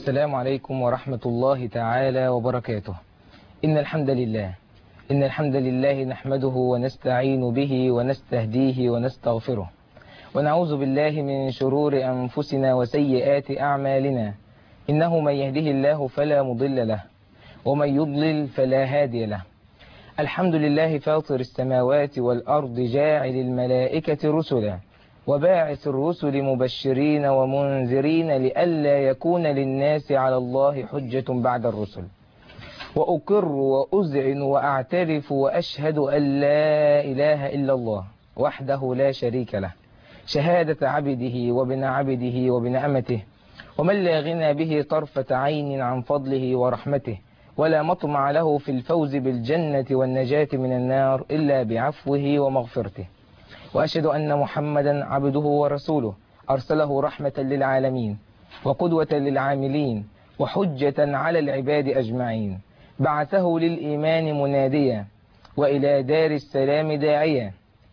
السلام عليكم ورحمة الله تعالى وبركاته. إن الحمد لله نحمده ونستعين به ونستهديه ونستغفره، ونعوذ بالله من شرور أنفسنا وسيئات أعمالنا. إنه من يهده الله فلا مضل له، ومن يضلل فلا هادي له. الحمد لله فاطر السماوات والأرض، جاعل الملائكة رسلا، وباعث الرسل مبشرين ومنذرين، لئلا يكون للناس على الله حجة بعد الرسل. وأقر وأذعن وأعترف وأشهد أن لا إله إلا الله وحده لا شريك له، شهادة عبده وابن عبده وابن أمته، ومن لا غنى به طرفة عين عن فضله ورحمته، ولا مطمع له في الفوز بالجنة والنجاة من النار إلا بعفوه ومغفرته. وأشهد أن محمدا عبده ورسوله، أرسله رحمة للعالمين وقدوة للعاملين وحجة على العباد أجمعين. بعثه للإيمان مناديا، وإلى دار السلام داعيا،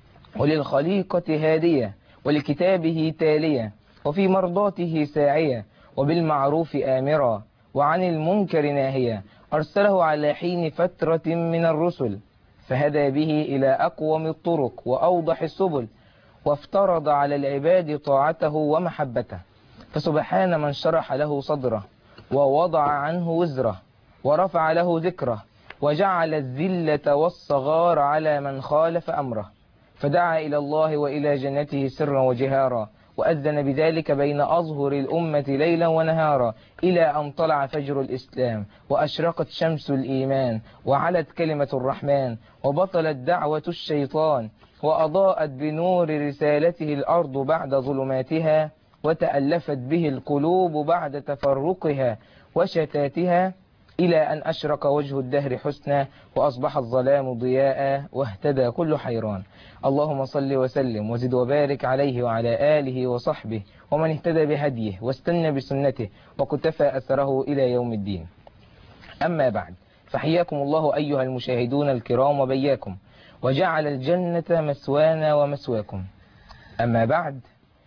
وللخليقة هاديا، ولكتابه تاليا، وفي مرضاته ساعيا، وبالمعروف آمرا، وعن المنكر ناهيا. أرسله على حين فترة من الرسل، فهدى به إلى أقوم الطرق وأوضح السبل، وافترض على العباد طاعته ومحبته. فسبحان من شرح له صدره، ووضع عنه وزره، ورفع له ذكره، وجعل الذلة والصغار على من خالف أمره، فدعا إلى الله وإلى جنته سرا وجهارا، وأذن بذلك بين أظهر الأمة ليلا ونهارا، إلى أن طلع فجر الإسلام، وأشرقت شمس الإيمان، وعلت كلمة الرحمن، وبطلت دعوة الشيطان، وأضاءت بنور رسالته الأرض بعد ظلماتها، وتألفت به القلوب بعد تفرقها وشتاتها، إلى أن أشرق وجه الدهر حسنا، وأصبح الظلام ضياء، واهتدى كل حيران. اللهم صل وسلم وزد وبارك عليه وعلى آله وصحبه، ومن اهتدى بهديه واستنى بسنته وقتفى أثره إلى يوم الدين. أما بعد، فحياكم الله أيها المشاهدون الكرام وبياكم، وجعل الجنة مثوانا ومثواكم. أما بعد،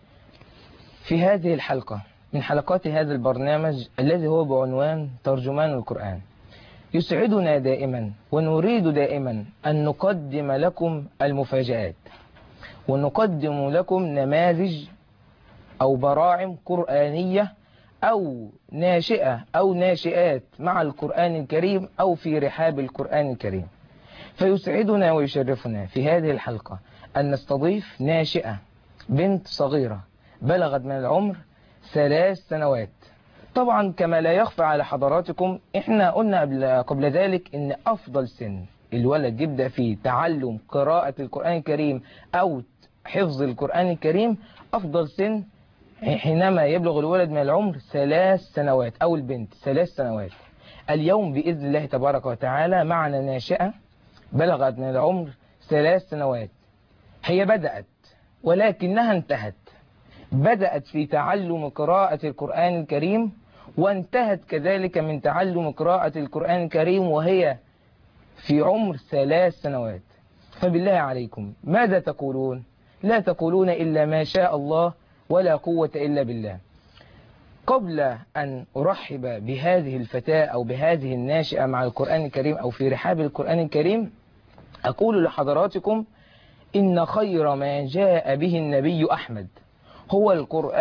في هذه الحلقة من حلقات هذا البرنامج الذي هو بعنوان ترجمان القرآن، يسعدنا دائما ونريد دائما أن نقدم لكم المفاجآت، ونقدم لكم نماذج أو براعم قرآنية أو ناشئة أو ناشئات مع القرآن الكريم أو في رحاب القرآن الكريم. فيسعدنا ويشرفنا في هذه الحلقة أن نستضيف ناشئة، بنت صغيرة بلغت من العمر 3 سنوات. طبعا كما لا يخفى على حضراتكم، احنا قلنا قبل ذلك ان افضل سن الولد يبدأ فيه تعلم قراءة القرآن الكريم او حفظ القرآن الكريم، افضل سن حينما يبلغ الولد من العمر 3 سنوات او البنت 3 سنوات. اليوم بإذن الله تبارك وتعالى معنا ناشئة بلغت من العمر 3 سنوات. هي بدأت ولكنها انتهت، بدأت في تعلم قراءة القرآن الكريم، وانتهت كذلك من تعلم قراءة القرآن الكريم وهي في عمر 3 سنوات. فبالله عليكم ماذا تقولون؟ لا تقولون إلا ما شاء الله ولا قوة إلا بالله. قبل أن أرحب بهذه الفتاة أو بهذه الناشئة مع القرآن الكريم أو في رحاب القرآن الكريم، أقول لحضراتكم إن خير ما جاء به النبي أحمد هو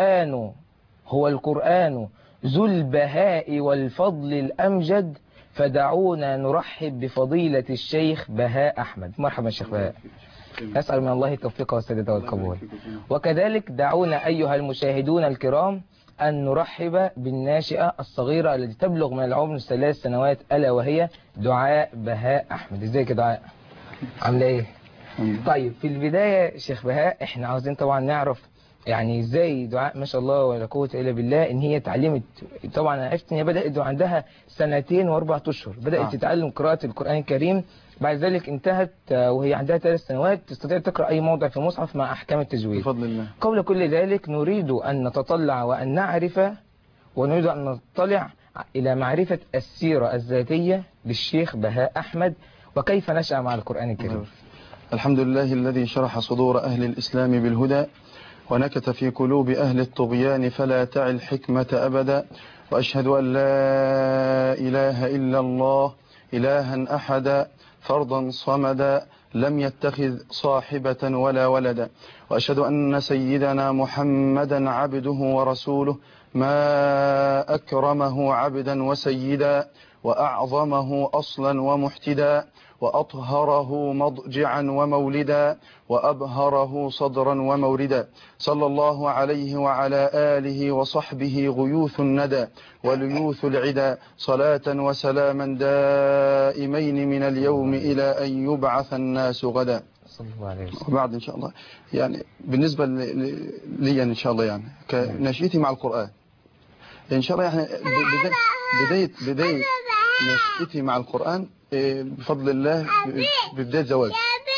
القرآن ذو البهاء والفضل الأمجد، فدعونا نرحب بفضيلة الشيخ بهاء أحمد. مرحبا شيخ بهاء، أسأل من الله التوفيق والسداد والقبول. وكذلك دعونا أيها المشاهدون الكرام أن نرحب بالناشئة الصغيرة التي تبلغ من العمر 3 سنوات، ألا وهي دعاء بهاء أحمد. ازيك يا دعاء؟ عاملة ايه؟ طيب في البداية شيخ بهاء، احنا عاوزين طبعا نعرف يعني ازاي دعاء ما شاء الله ولا قوة الا بالله ان هي اتعلمت. طبعا انا عرفت ان هي بدأت عندها 2 و4 أشهر بدأت تتعلم قراءة القرآن الكريم، بعد ذلك انتهت وهي عندها 3 سنوات تستطيع تقرأ اي موضع في المصحف مع احكام التجويد بفضل الله. قبل كل ذلك نريد ان نتطلع وان نعرف ونريد ان نطلع الى معرفة السيرة الذاتية للشيخ بهاء أحمد وكيف نشأ مع القرآن الكريم. الحمد لله الذي شرح صدور أهل الإسلام بالهدى، ونكت في قلوب أهل الطغيان فلا تعي الحكمة أبدا. وأشهد أن لا إله إلا الله إلها أحدا فردا صمدا لم يتخذ صاحبة ولا ولدا. وأشهد أن سيدنا محمدا عبده ورسوله ما أكرمه عبدا وسيدا وأعظمه أصلا ومحتدا وأطهره مضجعا ومولدا وأبهره صدرا وموردا. صلى الله عليه وعلى آله وصحبه غيوث الندى وليوث العدا صلاة وسلاما دائمين من اليوم إلى أن يبعث الناس غدا. وبعد إن شاء الله يعني بالنسبة لي إن شاء الله يعني كنشيتي مع القرآن إن شاء الله يعني بداية نشيتي مع القرآن بفضل الله ببداية زواج.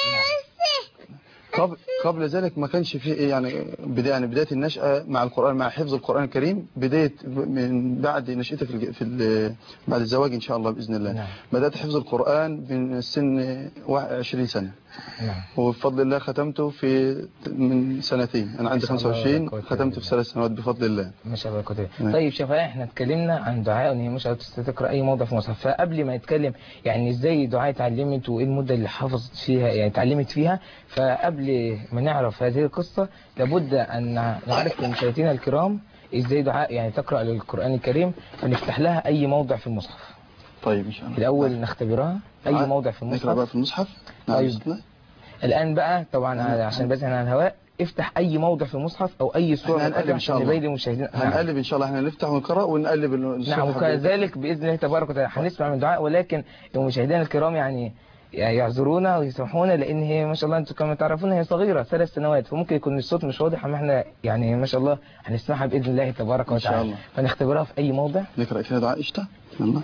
قبل ذلك ما كانش فيه يعني بداية النشأة مع القرآن مع حفظ القرآن الكريم بداية من بعد نشأتي بعد الزواج إن شاء الله بإذن الله. نعم. بدأت حفظ القرآن من سن 20 سنة. نعم. وبفضل الله ختمته من سنتين. أنا عندي 25 ختمته في 3 سنوات بفضل الله. ما شاء الله كتير. طيب شفاء احنا اتكلمنا عن دعاء ان هي مش هتقرأ أي موضع في المصحف، فقبل ما يتكلم يعني ازاي دعاء اتعلمت وايه المدة اللي حفظت فيها يعني اتعلمت فيها، فقبل ما نعرف هذه القصة لابد أن نعرف لمشاهدينا الكرام ازاي دعاء يعني تقرأ للقرآن الكريم ونفتح لها أي موضع في المصحف. طيب إن شاء الله. الأول نختبرها أي موضع في المصحف. نقرأ بقى في المصحف. طيب. الآن بقى طبعا عشان بس على الهواء افتح أي موضع في المصحف أو أي سورة هنقلب إن شاء الله. هنقلب إن شاء الله احنا نفتح ونقرأ ونقلب نعم. وكذلك بإذن الله تبارك وتعالى هنسمع من دعاء، ولكن المشاهدين الكرام يعني يعذرونا ويسمحونا لأن هي ما شاء الله أنتم كما تعرفون هي صغيرة 3 سنوات، فممكن يكون الصوت مش واضح، أما احنا يعني ما شاء الله هنسمعها بإذن الله تبارك وتعالى إن شاء الله. فنختبرها في أي موضع. نقرأ كده دعاء اشتا يلا.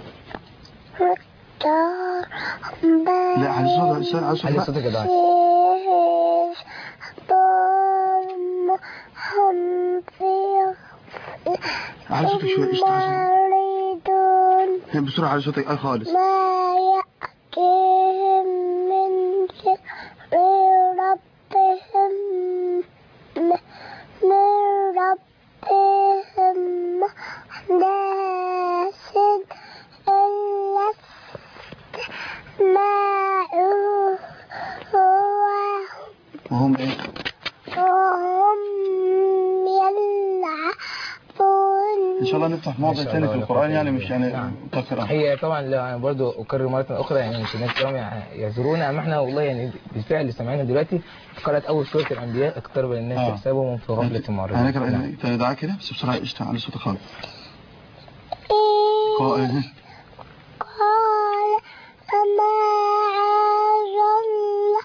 لا على صوتك يا دعاء. على صوتك شوي اشتا بسرعة على صوتك خالص. ما يأتيهم من ذكر ربهم ناس إلا استمعوه وهم إيه؟ وهم يلعبون. إن شاء الله نفتح موضع ثاني في القرآن يعني مش يعني تقرأ. هي طبعا برضو أكرر مرة أخرى يعني مش الناس كرام يعذرونا، أما احنا والله يعني بالفعل اللي سمعنا دلوقتي قرأت أول سورة الأنبياء اقترب للناس حسابهم في غفلة معرضة. هنقرأ تاني دعاء كده بس بسرعة اشتغل على صوتك خالص. قال فما عز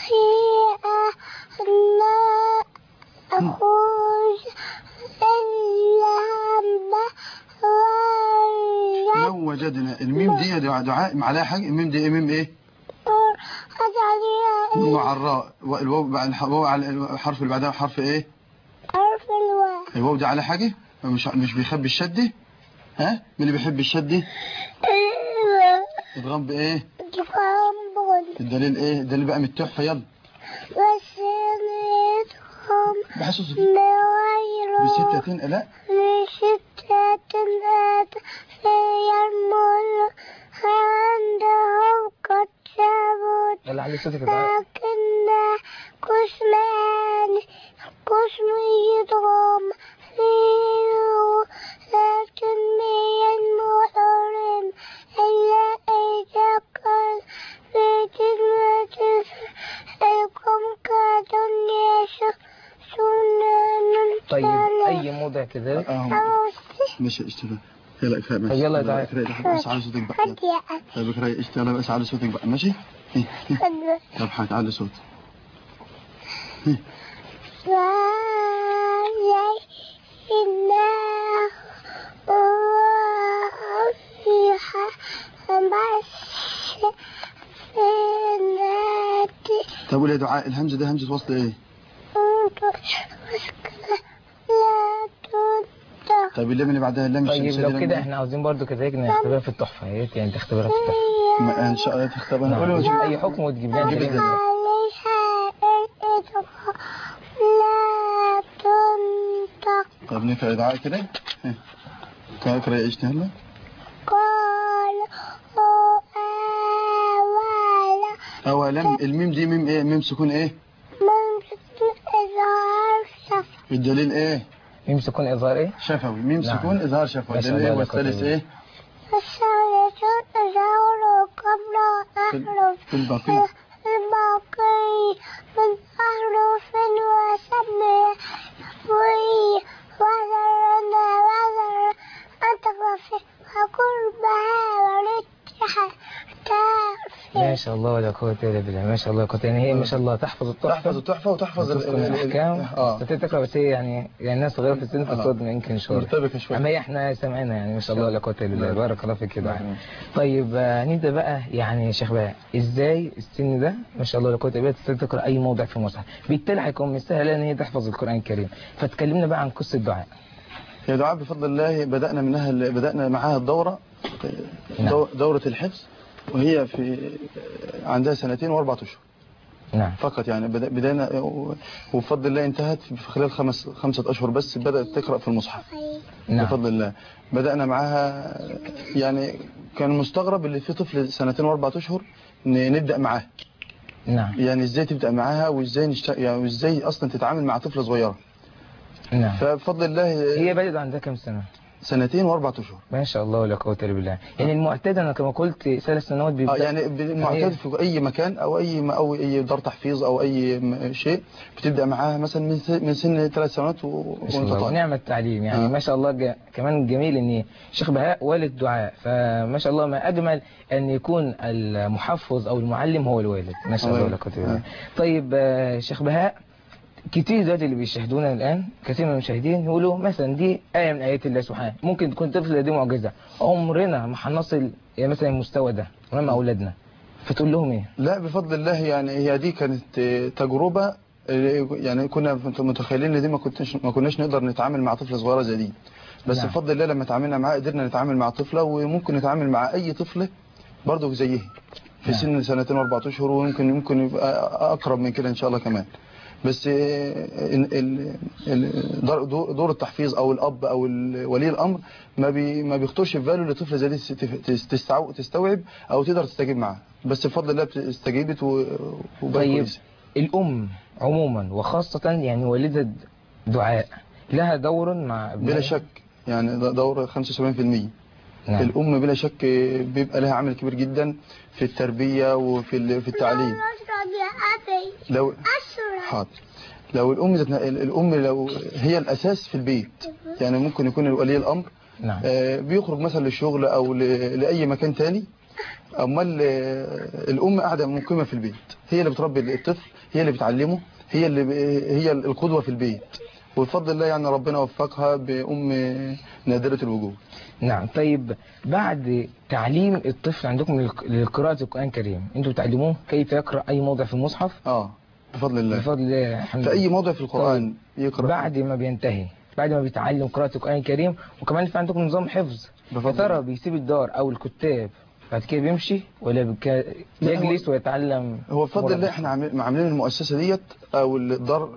الله أن أخرج لو وجدنا الميم دي دعاء معلها حاجة. الميم دي ميم ايه؟ ميم على الراء والواو بعد الواو على الحرف اللي بعدها حرف ايه؟ حرف الواو. الواو دي على حاجة مش بيخبي الشدة. ها مين اللي بيحب الشدة؟ ادغام بايه؟ الدليل ايه؟ الدليل بقى من التحفة. يلا بحسس بستة لا بستة يرمون عندهم قد ثبت لكن قسم يدغم فيه لكن المحرم إلا إذا كان في جنة لكم كدنيا سنة. طيب أي موضع كذلك مش اشتغل يلا اقرأ ماشي. يلا يا بس على صوتك بقى. طيب اقرأ اشتغل بس على صوتك بقى ماشي. طب هتعلي صوت. طب قول يا دعاء الهمزة ده همزة وصل ايه؟ طيب اللام اللي بعدها اللام الشمسية. طيب لو كده احنا عاوزين برضو كذلك نختبرها في التحفة. يا ريت يعني تختبرها في التحفة. ان شاء الله تختبرها. نعم. نجيب اي حكم وتجيب لنا طب نقرأ دعاء كده. اقرأ ايش هلا؟ قال أولم. الميم دي ميم ايه؟ ميم سكون ايه؟ ممسك إظهار شفا. الدليل ايه؟ ميم سكون إظهار إيه؟ شفوي. ميم نعم. سكون إظهار شفوي. ما شاء الدليل ايه؟ الله لك والثالث وتعالى. ايه؟ الثالث إظهار قبل أحرف في الباقي. الباقي من أحرف وسمي وي وذر أطرف وقربها ورجح ما شاء الله ولا قوة إلا بالله. ما شاء الله قوة. يعني هي ما شاء الله تحفظ تحفظ التحفة وتحفظ وتتقن الأحكام. تقرأ، بس هي يعني الناس صغيرة في السن فالصدمة يمكن شوية مرتبكة شوية. أما هي احنا سمعنا يعني ما شاء الله ولا قوة إلا بالله. بارك الله فيك كده. نعم. طيب نبدأ بقى يعني يا شيخ بقى ازاي السن ده ما شاء الله لا قوة الا بالله تقدر تقرأ أي موضع في المصحف، بالتالي هيكون من السهل إن هي تحفظ القرآن الكريم. فتكلمنا بقى عن قصة الدعاء. هي دعاء بفضل الله بدأنا معاها الدورة. نعم. دورة الحفظ، وهي عندها 2 و4 أشهر. نعم. فقط يعني بدأنا، وبفضل الله انتهت في خلال 5 أشهر بس بدأت تقرأ في المصحف. نعم. بفضل الله بدأنا معاها. يعني كان مستغرب اللي في طفل 2 و4 أشهر نبدأ معاه. نعم. يعني ازاي تبدأ معاها يعني وازاي اصلا تتعامل مع طفلة صغيرة. نعم. فبفضل الله هي بدأت عندها كم سنة؟ 2 و4 أشهر. ما شاء الله ولا قوة إلا بالله. يعني المعتاد أنا كما قلت 3 سنوات بيبدأ. يعني المعتاد في أي مكان أو أي دار تحفيظ أو أي شيء بتبدأ معاها مثلا من سن 3 سنوات وانت طالع. ونعم التعليم يعني. ما شاء الله كمان جميل ان شيخ بهاء والد دعاء، فما شاء الله ما أجمل أن يكون المحفظ أو المعلم هو الوالد. ما شاء الله ولا قوة إلا بالله. طيب شيخ بهاء، كتير دلوقتي اللي بيشاهدونا الآن كثير من المشاهدين يقولوا مثلا دي آية من آيات الله سبحانه، ممكن تكون طفلة دي معجزة، عمرنا ما هنصل مثلا المستوى ده ولما أولادنا، فتقول لهم إيه؟ لا بفضل الله يعني هي دي كانت تجربة. يعني كنا متخيلين ان دي ما كناش نقدر نتعامل مع طفلة صغيرة زي دي، بس نعم. بفضل الله لما تعاملنا معاه قدرنا نتعامل مع طفلة، وممكن نتعامل مع أي طفلة برضه زيه في نعم. سن 2 و4 أشهر، وممكن يبقى أقرب من كده إن شاء الله كمان. بس دور التحفيظ او الاب او ولي الامر ما بيخطرش في باله لطفل زي دي تستوعب او تقدر تستجيب معاه، بس بفضل الله استجيبت وبقت طيب كويسه. الام عموما وخاصه يعني والده دعاء لها دور مع ابنها؟ بلا شك يعني دور 75%. نعم. الام بلا شك بيبقى لها عامل كبير جدا في التربيه وفي التعليم. لو حاضر. لو الأم لو هي الأساس في البيت، يعني ممكن يكون ولي الأمر نعم. بيخرج مثلا للشغل أو لأي مكان تاني، أما الأم قاعدة مقيمة في البيت، هي اللي بتربي الطفل، هي اللي بتعلمه، هي القدوة في البيت، وبفضل الله يعني ربنا وفقها بأم نادرة الوجود. نعم. طيب بعد تعليم الطفل عندكم لقراءة القرآن الكريم، انتوا بتعلموه كيف يقرأ أي موضع في المصحف؟ بفضل الله. بفضل الله الحمد في لله. أي موضع في القرآن يقرأ. بعد ما بينتهي، بعد ما بيتعلم قراءة القرآن الكريم، وكمان في عندكم نظام حفظ، يا ترى بيسيب الدار أو الكتاب بعد كده بيمشي ولا بيجلس ويتعلم؟ هو بفضل الله احنا عاملين المؤسسة ديت أو الدار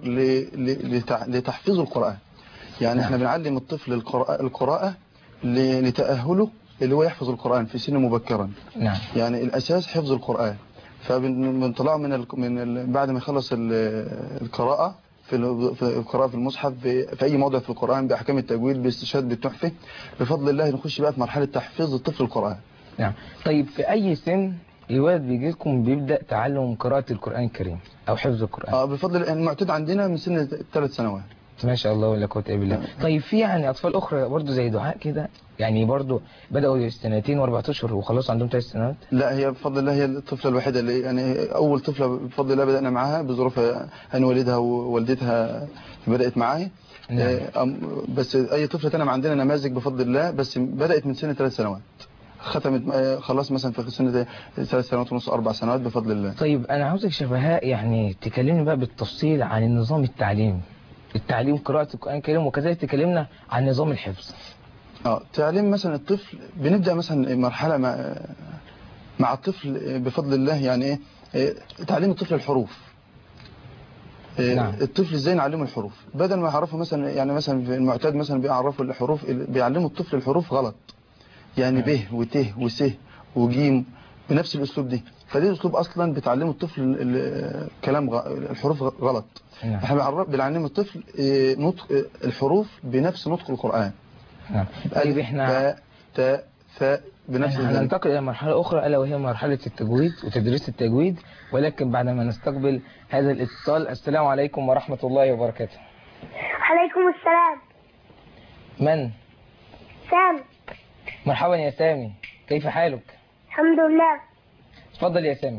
لتحفيظ القرآن. يعني احنا بنعلم الطفل القراءة لتأهله اللي هو يحفظ القرآن في سن مبكرا. نعم. يعني الأساس حفظ القرآن، فبنطلعه بعد ما يخلص القراءة في القراءة في المصحف في أي موضع في القرآن بأحكام التجويد باستشهاد بالتحفة، بفضل الله نخش بقى في مرحلة تحفيظ الطفل القرآن. نعم. طيب في أي سن الولد بيجي لكم بيبدأ تعلم قراءة القرآن الكريم أو حفظ القرآن؟ بفضل الله المعتاد عندنا من سن 3 سنوات. ما شاء الله ولا قوة إلا بالله. طيب في يعني أطفال أخرى برضه زي دعاء كده يعني برضه بدأوا 2 و4 أشهر وخلاص عندهم 3 سنوات؟ لا هي بفضل الله هي الطفلة الوحيدة اللي يعني أول طفلة بفضل الله بدأنا معاها بظروف أن والدها ووالدتها بدأت معايا. نعم. بس أي طفلة تانية عندنا نماذج بفضل الله، بس بدأت من سن 3 سنوات، ختمت خلاص مثلا في سن 3 سنوات ونص 4 سنوات بفضل الله. طيب أنا عاوزك شيخ بهاء يعني تكلمني بقى بالتفصيل عن النظام التعليم قراءة القرآن الكريم، وكذلك تكلمنا عن نظام الحفظ. تعليم مثلا الطفل بنبدأ مثلا مرحلة مع الطفل بفضل الله يعني ايه تعليم الطفل الحروف. نعم. الطفل ازاي نعلمه الحروف بدل ما يعرفه مثلا، يعني مثلا في المعتاد مثلا بيعرفوا الحروف، بيعلموا الطفل الحروف غلط، يعني ب وت وس وجيم بنفس الاسلوب دي. فدي اسلوب اصلا بتعلمه الطفل كلام الحروف غلط. نعم. احنا بنعلم الطفل نطق الحروف بنفس نطق القرآن. نعم. طيب احنا باء تاء ثاء بنفس ذلك. هننتقل إلى مرحلة أخرى ألا وهي مرحلة التجويد وتدريس التجويد، ولكن بعد ما نستقبل هذا الاتصال. السلام عليكم ورحمة الله وبركاته. عليكم السلام. من؟ سامي. مرحبا يا سامي، كيف حالك؟ الحمد لله. تفضل يا سامي.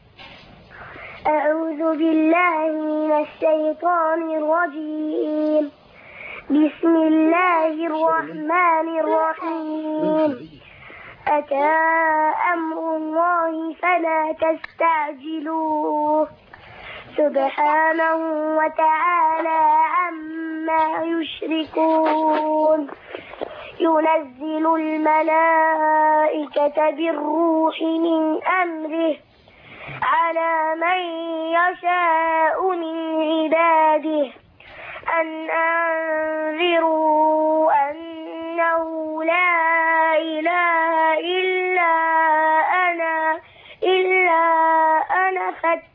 أعوذ بالله من الشيطان الرجيم. بسم الله الرحمن الرحيم. أتى أمر الله فلا تستعجلوه سبحانه وتعالى عما يشركون. ينزل الملائكة بالروح من أمره على من يشاء من عباده أن أنذروا أنه لا إله إلا أنا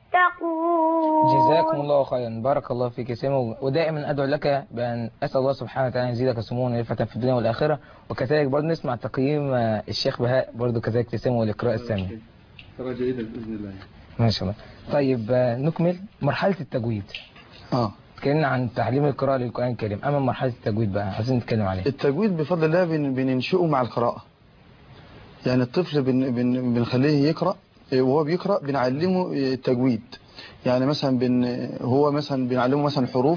فاتقون. جزاكم الله خيرا، بارك الله فيك يا سامي. ودائما أدعو لك بأن أسأل الله سبحانه وتعالى أن يزيدك سمونا ورفعة في الدنيا والآخرة، وكذلك برضه نسمع تقييم الشيخ بهاء برضه كذلك تسامي والإقراء السامي. ترى جيدة بإذن الله. ما شاء الله. طيب نكمل مرحلة التجويد. اتكلمنا عن تعليم القراءة للقرآن الكريم، أما مرحلة التجويد بقى عايزين نتكلم عليها. التجويد بفضل الله بننشئه مع القراءة. يعني الطفل بنخليه يقرأ، وهو بيقرأ بنعلمه التجويد. يعني مثلا هو مثلا بنعلمه مثلا الحروف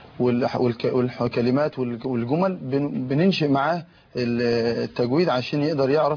والكلمات والجمل، بننشئ معاه التجويد عشان يقدر يعرف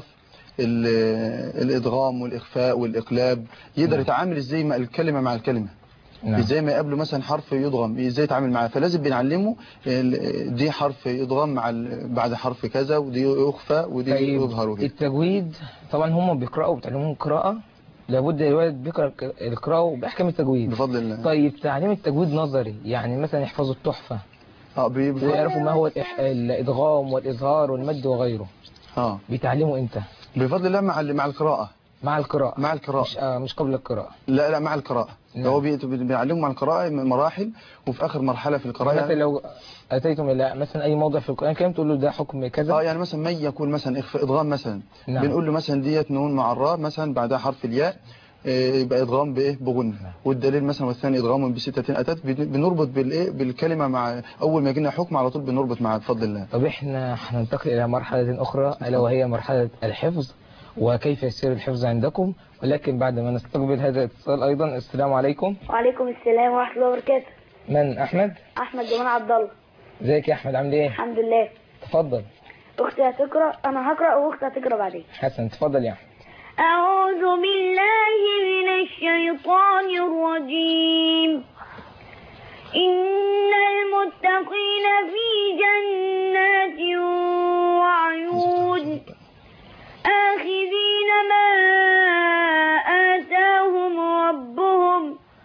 الإدغام والإخفاء والإقلاب، يقدر يتعامل ازاي مع الكلمة مع الكلمة. نعم. ازاي ما يقابله مثلا حرف يضغم ازاي يتعامل معاه، فلازم بنعلمه دي حرف يضغم بعد حرف كذا، ودي يخفى ودي يظهر وكده. التجويد طبعا هم بيقرأوا بتعلمهم قراءة، لابد الولد بيقرأ القراءة بأحكام التجويد بفضل الله. طيب تعليم التجويد نظري، يعني مثلا يحفظوا التحفة ويعرفوا ما هو الإدغام والإظهار والمد وغيره. بيتعلموا امتى؟ بفضل الله مع القراءة. مع القراءة. مع القراءة. مش قبل القراءة. لا مع القراءة. نعم. هو بيعلموا مع القراءة مراحل، وفي آخر مرحلة في القراءة مثلا لو أتيتم إلى مثلا أي موضع في القرآن كم تقول له ده حكم كذا. يعني مثلا من يكون مثلا إخفاء إدغام مثلا. نعم. بنقول له مثلا ديت نون مع الراء مثلا بعدها حرف الياء، يبقى إدغام بإيه بغن. نعم. والدليل مثلا والثاني إدغام بستة أتت، بنربط بالإيه بالكلمة مع أول ما يجينا حكم على طول بنربط معاه بفضل الله. طب إحنا هننتقل إلى مرحلة أخرى ألا وهي مرحلة الحفظ، وكيف يسير الحفظ عندكم، ولكن بعد ما نستقبل هذا الاتصال أيضا. السلام عليكم. وعليكم السلام ورحمة الله وبركاته. من؟ أحمد جمال عبد الله. ازيك يا أحمد، عامل إيه؟ الحمد لله. تفضل. أختي هتقرأ، أنا هقرأ وأختي هتقرأ بعدين. حسن تفضل يا أحمد. أعوذ بالله من الشيطان الرجيم. إن المتقين في جنات وعيون آخذين ما آتاهم ربهم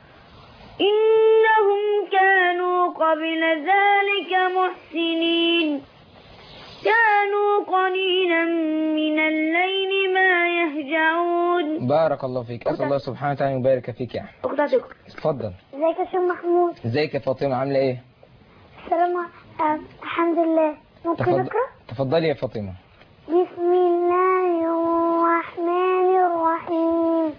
إنهم كانوا قبل ذلك محسنين. كانوا قليلا من الليل ما يهجعون. بارك الله فيك، أسأل الله سبحانه وتعالى يبارك فيك يا أحمد. أختك اتفضل. ازيك يا شيخ محمود؟ ازيك يا فاطمة، عاملة إيه؟ السلام. الحمد لله. ممكن أقرأ؟ تفضلي يا فاطمة. بسم الله الرحمن الرحيم.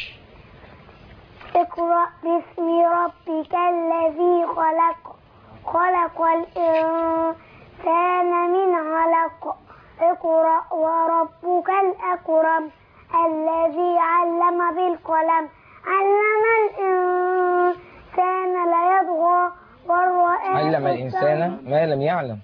اقرأ باسم ربك الذي خلق الإنسان من علق. اقرأ وربك الأكرم الذي علم بالقلم علم الإنسان لا يطغى علم الإنسان ما لم يعلم.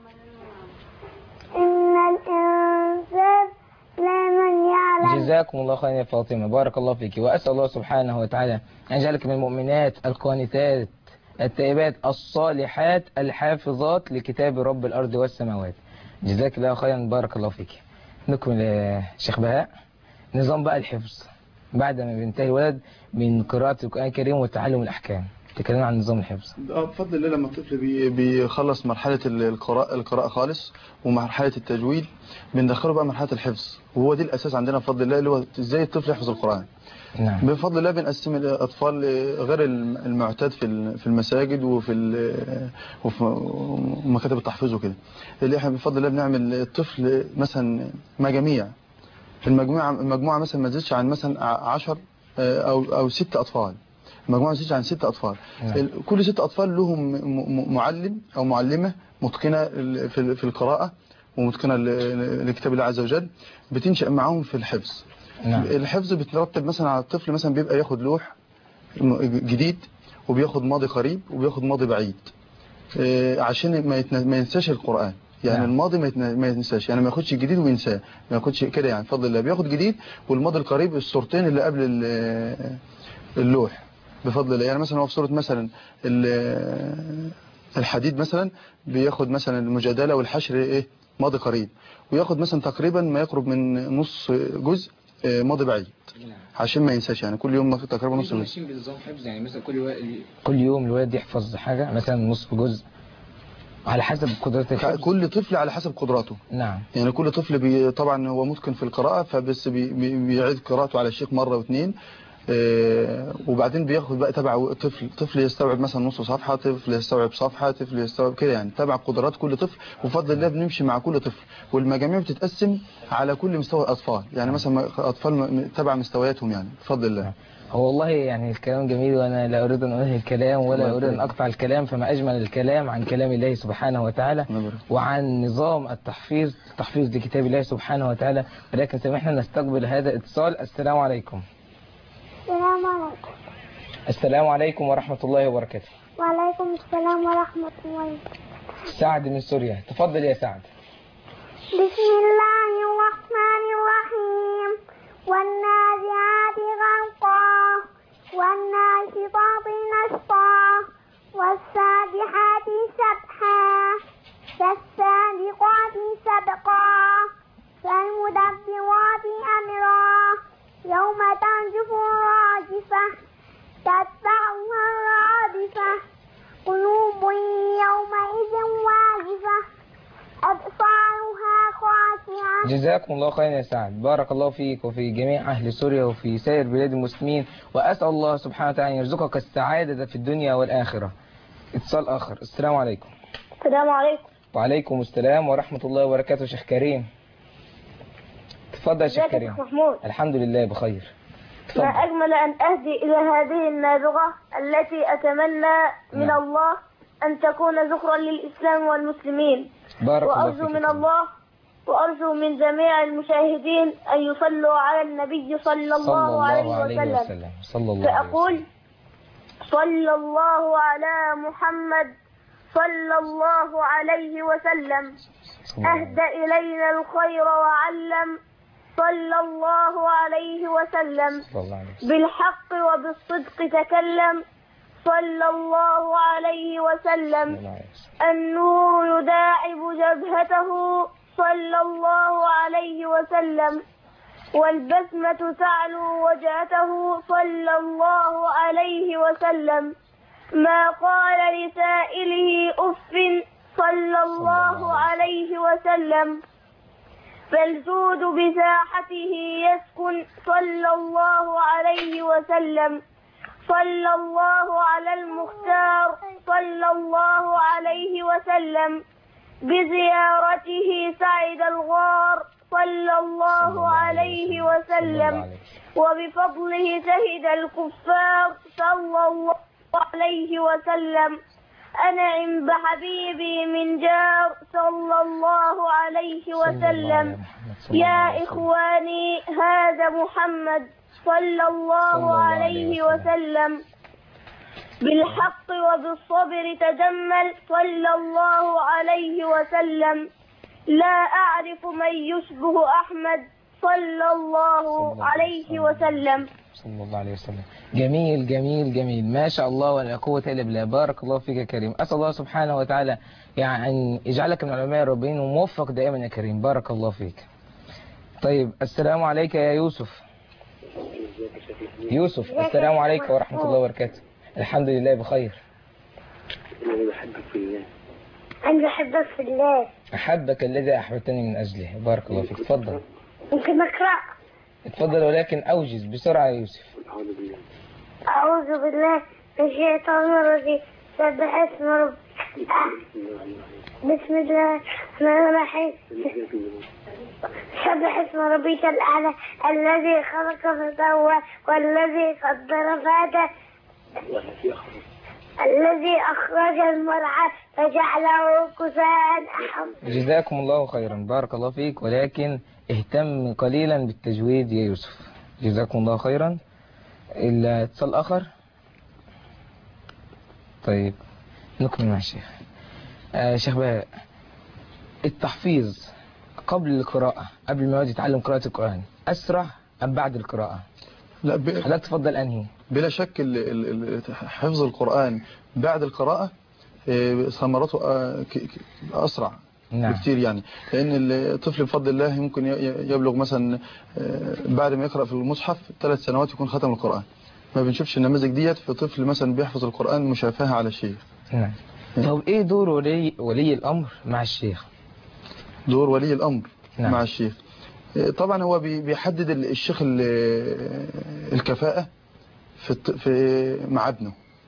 إن الإنسان لمن يعلم. جزاكم الله خيرا يا فاطمة، بارك الله فيك، وأسأل الله سبحانه وتعالى أن يجعلك من المؤمنات القانتات التائبات الصالحات الحافظات لكتاب رب الأرض والسماوات. جزاك الله خيرا، بارك الله فيك. نكمل يا شيخ بهاء نظام بقى الحفظ بعد ما بينتهي الولد من قراءة القرآن الكريم وتعلم الأحكام. تكلمنا عن نظام الحفظ. بفضل الله لما الطفل بيخلص مرحلة القراءة خالص ومرحلة التجويد، بندخله بقى مرحلة الحفظ، وهو دي الأساس عندنا بفضل الله، اللي هو ازاي الطفل يحفظ القرآن. نعم. بفضل الله بنقسم الأطفال غير المعتاد في المساجد وفي مكاتب التحفيظ وكده، اللي احنا بفضل الله بنعمل الطفل مثلا مجاميع. المجموعة مثلا ما تزيدش عن مثلا 10 أو 6 أطفال. المجموعة ما تزيدش عن 6 أطفال. نعم. كل 6 أطفال لهم معلم أو معلمة متقنة في القراءة ومتقنة لكتاب الله عز وجل، بتنشأ معهم في الحفظ. نعم. الحفظ بترتب مثلا على الطفل، مثلا بيبقى ياخد لوح جديد، وبياخد ماضي قريب، وبياخد ماضي بعيد، عشان ما ينساش القرآن. يعني نعم. الماضي ما ينساش، يعني ما ياخدش الجديد وينساه، ما ياخدش كده، يعني بفضل الله بياخد جديد، والماضي القريب الصورتين اللي قبل اللوح بفضل الله. يعني مثلا هو في صورة مثلا الحديد مثلا، بياخد مثلا المجادلة والحشر ايه ماضي قريب، وياخد مثلا تقريبا ما يقرب من نص جزء ماضي بعيد، عشان ما ينساش، يعني كل يوم تقريبا نص جزء. ماشيين بنظام حفظ، يعني مثلا كل يوم الولد يحفظ حاجة، مثلا نصف جزء على حسب قدرة الحفظ. كل طفل على حسب قدراته. نعم. يعني كل طفل طبعا هو متقن في القراءة، فبس بيعيد قراءته على الشيخ مرة واثنين، وبعدين بياخد بقى تبع طفل يستوعب مثلا نص صفحة، طفل يستوعب صفحة، طفل يستوعب كده، يعني تبع قدرات كل طفل، وفضل الله بنمشي مع كل طفل. والمجاميع بتتقسم على كل مستوى الأطفال، يعني مثلا أطفال تبع مستوياتهم، يعني بفضل الله. هو والله يعني الكلام جميل، وأنا لا أريد أن أنهي الكلام ولا أريد أن أقطع الكلام، فما أجمل الكلام عن كلام الله سبحانه وتعالى وعن نظام التحفيظ لكتاب الله سبحانه وتعالى. ولكن سامحنا نستقبل هذا الاتصال. السلام عليكم. السلام عليكم. السلام عليكم ورحمة الله وبركاته. وعليكم السلام ورحمة الله. سعد من سوريا، تفضل يا سعد. بسم الله الرحمن الرحيم. والنازعات غرقا والناشطات نشطا والسابحات سبحا فالسابقات سبقا فالمدبرات أمرا يوم ترجف الراجفة تتبعها الرادفة قلوب يومئذ واجفة أبصارها خاشعة. جزاكم الله خيرا يا سعد، بارك الله فيك وفي جميع أهل سوريا وفي سائر بلاد المسلمين، وأسأل الله سبحانه وتعالى أن يرزقك السعادة في الدنيا والآخرة. اتصال آخر. السلام عليكم. السلام عليكم. وعليكم السلام ورحمة الله وبركاته. شيخ كريم، تفضل يا شيخ كريم. محمود. الحمد لله بخير. ما أجمل أن أهدي إلى هذه النابغة التي أتمنى من الله أن تكون ذخرا للإسلام والمسلمين. بارك الله وأرجو فيك. من الله وأرجو من جميع المشاهدين أن يصلوا على النبي صلى الله عليه وسلم. فأقول صلى الله على محمد صلى الله عليه وسلم. أهدى إلينا الخير وعلم صلى الله عليه وسلم. بالحق وبالصدق تكلم صلى الله عليه وسلم. النور يداعب جبهته صلى الله عليه وسلم. والبسمة تعلو وجهته صلى الله عليه وسلم. ما قال لسائله أف صلى الله عليه وسلم. فالجود بساحته يسكن صلى الله عليه وسلم. صلى الله على المختار صلى الله عليه وسلم. بزيارته سعد الغار صلى الله عليه وسلم. وبفضله شهد الكفار صلى الله عليه وسلم. أنعم بحبيبي من جار صلى الله عليه وسلم. يا إخواني هذا محمد صلى الله عليه وسلم. بالحق وبالصبر تجمل صلى الله عليه وسلم. لا أعرف من يشبه أحمد صلى الله عليه وسلم. صلى الله عليه وسلم. جميل جميل جميل، ما شاء الله ولا قوة إلا بالله. بارك الله فيك يا كريم، أسأل الله سبحانه وتعالى يعني يجعلك من العلماء الربانيين وموفق دائما يا كريم. بارك الله فيك. طيب السلام عليك يا يوسف. يوسف السلام عليكم ورحمة الله وبركاته. الحمد لله بخير. أنا بحبك في الله. أنا بحبك في الله. أحبك الذي أحببتني من أجله. بارك الله فيك. اتفضل. ممكن أقرأ؟ اتفضل ولكن أوجز بسرعة يا يوسف. أعوذ بالله. أعوذ بالله من الشيطان الرجيم. سبح اسم ربك. بسم الله الرحمن الرحيم. سبح اسم ربك الأعلى الذي خلق فسوى والذي قدر فهدى الذي أخرج المرعى فجعله كفاء أحمد. جزاكم الله خيرا. بارك الله فيك ولكن اهتم قليلا بالتجويد يا يوسف. جزاكم الله خيرا. الاتصال آخر. طيب نكمل مع الشيخ. شيخ بهاء، التحفيظ قبل القراءة، قبل ما يتعلم قراءة القرآن، أسرع أم بعد القراءة؟ لا حضرتك تفضل أنهي؟ بلا شك حفظ القرآن بعد القراءة ثمرته أسرع. نعم. بكتير يعني، لأن الطفل بفضل الله ممكن يبلغ مثلا بعد ما يقرأ في المصحف 3 سنوات يكون ختم القرآن. ما بنشوفش النماذج ديت في طفل مثلا بيحفظ القرآن مشافهة على الشيخ. نعم. طب إيه دور ولي الأمر مع الشيخ؟ دور ولي الأمر نعم. مع الشيخ طبعا هو بيحدد الشيخ الكفاءة مع ابنه،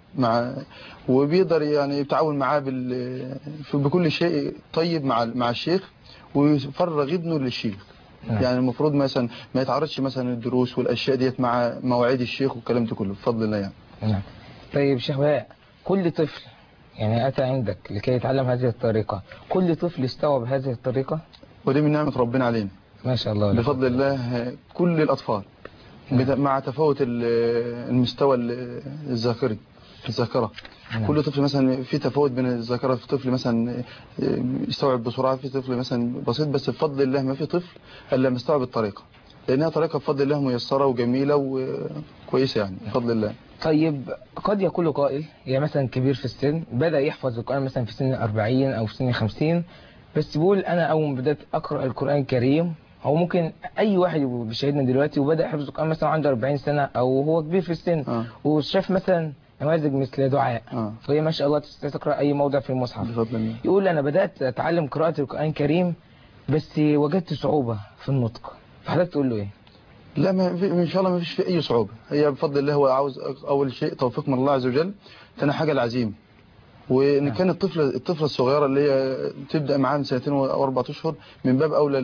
وبيقدر يعني يتعاون معاه بكل شيء طيب مع الشيخ، ويفرغ ابنه للشيخ. نعم. يعني المفروض مثلا ما يتعرضش مثلا الدروس والاشياء ديت مع مواعيد الشيخ والكلام ده كله بفضل الله يعني. نعم. طيب شيخ بهاء، كل طفل يعني أتى عندك لكي يتعلم هذه الطريقة، كل طفل استوعب هذه الطريقة؟ ودي من نعمة ربنا علينا ما شاء الله بفضل الله. كل الأطفال مع تفاوت المستوى الذاكرة. نعم. كل طفل مثلا في تفاوت بين الذاكرة، في طفل مثلا يستوعب بسرعة، في طفل مثلا بسيط، بس بفضل الله ما في طفل إلا مستوعب الطريقة، لأنها طريقة بفضل الله ميسرة وجميلة وكويسة يعني بفضل الله. طيب قد يقول قائل يا مثلا كبير في السن بدأ يحفظ القرآن مثلا في سن 40 أو في سن 50، بس بيقول أنا أول ما بدأت أقرأ القرآن الكريم، أو ممكن أي واحد بيشاهدنا دلوقتي وبدأ يحفظ القرآن مثلا عنده 40 سنة أو هو كبير في السن وشاف مثلا نماذج مثل دعاء فهي ما شاء الله تقرأ أي موضع في المصحف، بفضل الله. يقول أنا بدأت أتعلم قراءة القرآن الكريم بس وجدت صعوبة في النطق، فحضرتك تقول له إيه؟ لا إن شاء الله ما فيش في أي صعوبة. هي بفضل الله هو عاوز أول شيء توفيق من الله عز وجل، ثاني حاجة العزيمة. وإن كان الطفلة الصغيرة اللي هي تبدأ معاه من 2 أو 4 أشهر من باب أولى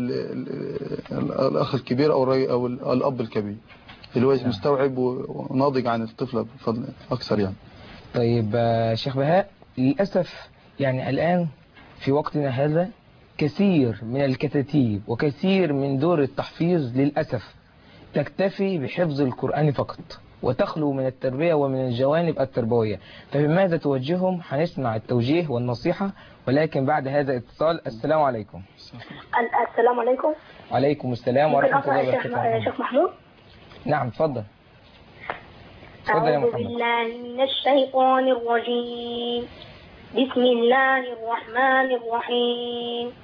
الأخ الكبير أو الأب الكبير اللي هو مستوعب وناضج عن الطفلة بفضل أكثر يعني. طيب شيخ بهاء، للأسف يعني الآن في وقتنا هذا كثير من الكتاتيب وكثير من دور التحفيظ للأسف تكتفي بحفظ القرآن فقط وتخلو من التربية ومن الجوانب التربوية، فبماذا توجههم؟ هنسمع التوجيه والنصيحة ولكن بعد هذا الاتصال. السلام عليكم. السلام عليكم. وعليكم السلام ورحمة الله وبركاته. شيخ محمود. نعم تفضل. تفضل يا أعوذ محمد. بالله من الشيطان الرجيم. بسم الله الرحمن الرحيم.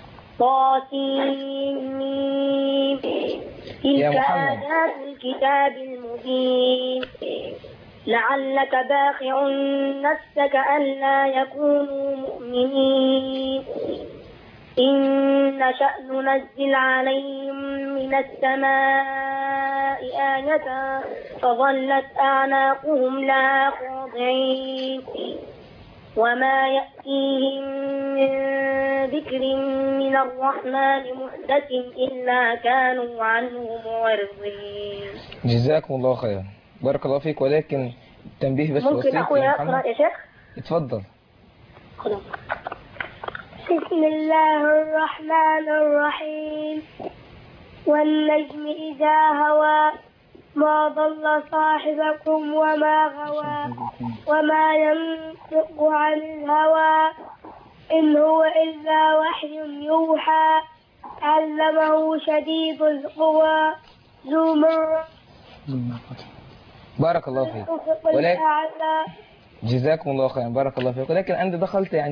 طاسيم. تلك آيات الكتاب المبين. لعلك باخع نفسك ألا يكونوا مؤمنين. إن نشأ ننزل عليهم من السماء آية فظلت أعناقهم لها خاضعين. وما يأتيهم من ذكر من الرحمن محدث إلا كانوا عنه معرضين. جزاكم الله خيرا. بارك الله فيك، ولكن تنبيه بس ممكن أخويا أقرأ يا شيخ؟ اتفضل. بسم الله الرحمن الرحيم. والنجم إذا هوى ما ضل صاحبكم وما غوى وما ينطق عن الهوى إن هو إلا وحي يوحى علمه شديد القوى ذو مرة. بارك الله فيك. جزاكم الله خيرا. بارك الله فيك، ولكن أنت دخلت يعني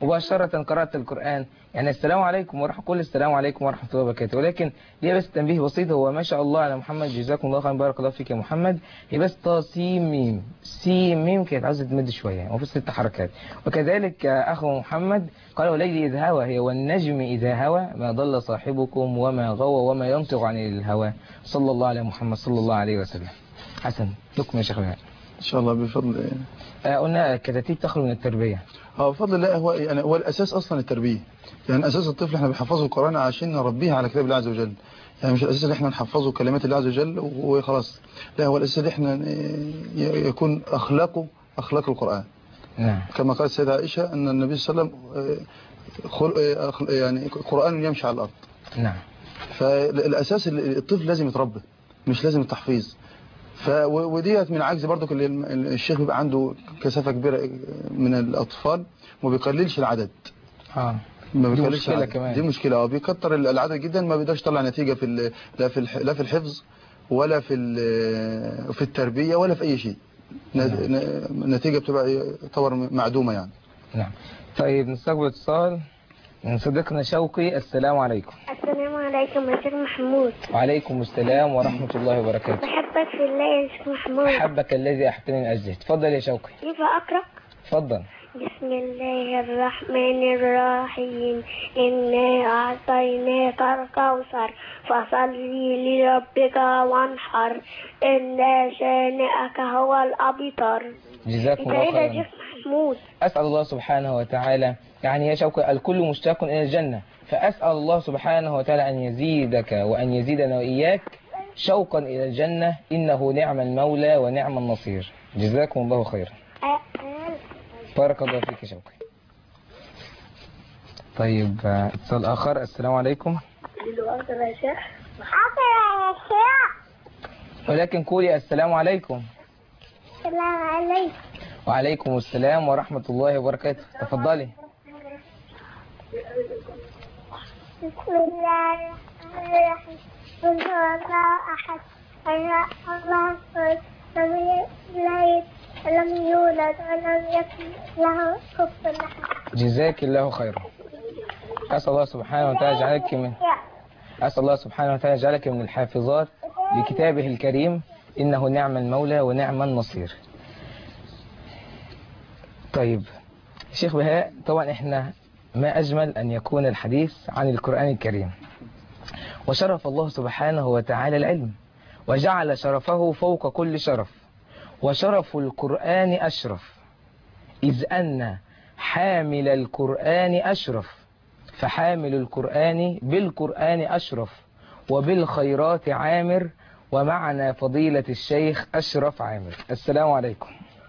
مباشرة قرأت القرآن، يعني السلام عليكم ورحمة كل السلام عليكم ورحمة الله وبركاته. ولكن ليه بس تنبيه بسيط، هو ما شاء الله على محمد، جزاكم الله خيرا، بارك الله فيك يا محمد، هي بس طا سين ميم، سين ميم كانت عاوزة تمد شوية وفي 6 حركات. وكذلك أخو محمد قال والليل إذ هوى، هي والنجم إذا هوى ما ضل صاحبكم وما غوى وما ينطق عن الهوى. صلى الله على محمد صلى الله عليه وسلم. حسن لكم يا شيخ بهاء. إن شاء الله بفضل. قلنا الكتاتيب تخلو من التربية. بفضل الله، هو يعني هو الأساس أصلا التربية. يعني أساس الطفل احنا بنحفظه القرآن عشان نربيه على كتاب الله عز وجل. يعني مش الأساس اللي احنا نحفظه كلمات الله عز وجل وخلاص، لا، هو الأساس اللي احنا يكون أخلاق القرآن. نعم. كما قالت السيدة عائشة أن النبي صلى الله عليه وسلم يعني قرآن يمشي على الأرض. نعم. فالأساس الطفل لازم يتربى، مش لازم التحفيظ. وديت من عجز برضك اللي الشيخ بيبقى عنده كثافة كبيرة من الأطفال وما بيقللش العدد. ما بيقللش العدد كمان. دي مشكلة. بيكتر العدد جدا، ما بيقدرش يطلع نتيجة في لا في الحفظ ولا في التربية ولا في أي شيء. نتيجة بتبقى طور معدومة يعني. نعم. طيب نستقبل اتصال من صديقنا شوقي. السلام عليكم. السلام عليكم يا شيخ محمود. وعليكم السلام ورحمة الله وبركاته. بحبك في الله يا شيخ محمود. أحبك الذي أحبتني من أجله. تفضل يا شوقي. كيف أقرأ؟ تفضل. بسم الله الرحمن الرحيم. إنا أعطيناك الكوثر فصلي لربك وانحر إن شانئك هو الأبتر. جزاكم الله خيرا. يا شيخ محمود. أسأل الله سبحانه وتعالى، يعني يا شوقي الكل مشتاق إلى الجنة، فأسأل الله سبحانه وتعالى أن يزيدك وأن يزيدنا وإياك شوقا إلى الجنة، إنه نعم المولى ونعم النصير. جزاكم الله خيرا. بارك الله فيك يا شوقي. طيب اتصال آخر. السلام عليكم. ولكن قولي السلام عليكم. السلام عليكم. وعليكم السلام ورحمة الله وبركاته. تفضلي. بسم الله الرحمن الرحيم. قل هو الله أحد الله الصمد لم يولد ولم يكن له كفوا أحد. جزاك الله خيرا. أسأل الله سبحانه وتعالى يجعلك من الحافظات لكتابه الكريم، إنه نعم المولى ونعم النصير. طيب شيخ بهاء، طبعا احنا ما أجمل أن يكون الحديث عن القرآن الكريم، وشرف الله سبحانه وتعالى العلم وجعل شرفه فوق كل شرف، وشرف القرآن أشرف، إذ أن حامل القرآن أشرف، فحامل القرآن بالقرآن أشرف، وبالخيرات عامر، ومعنا فضيلة الشيخ أشرف عامر. السلام عليكم.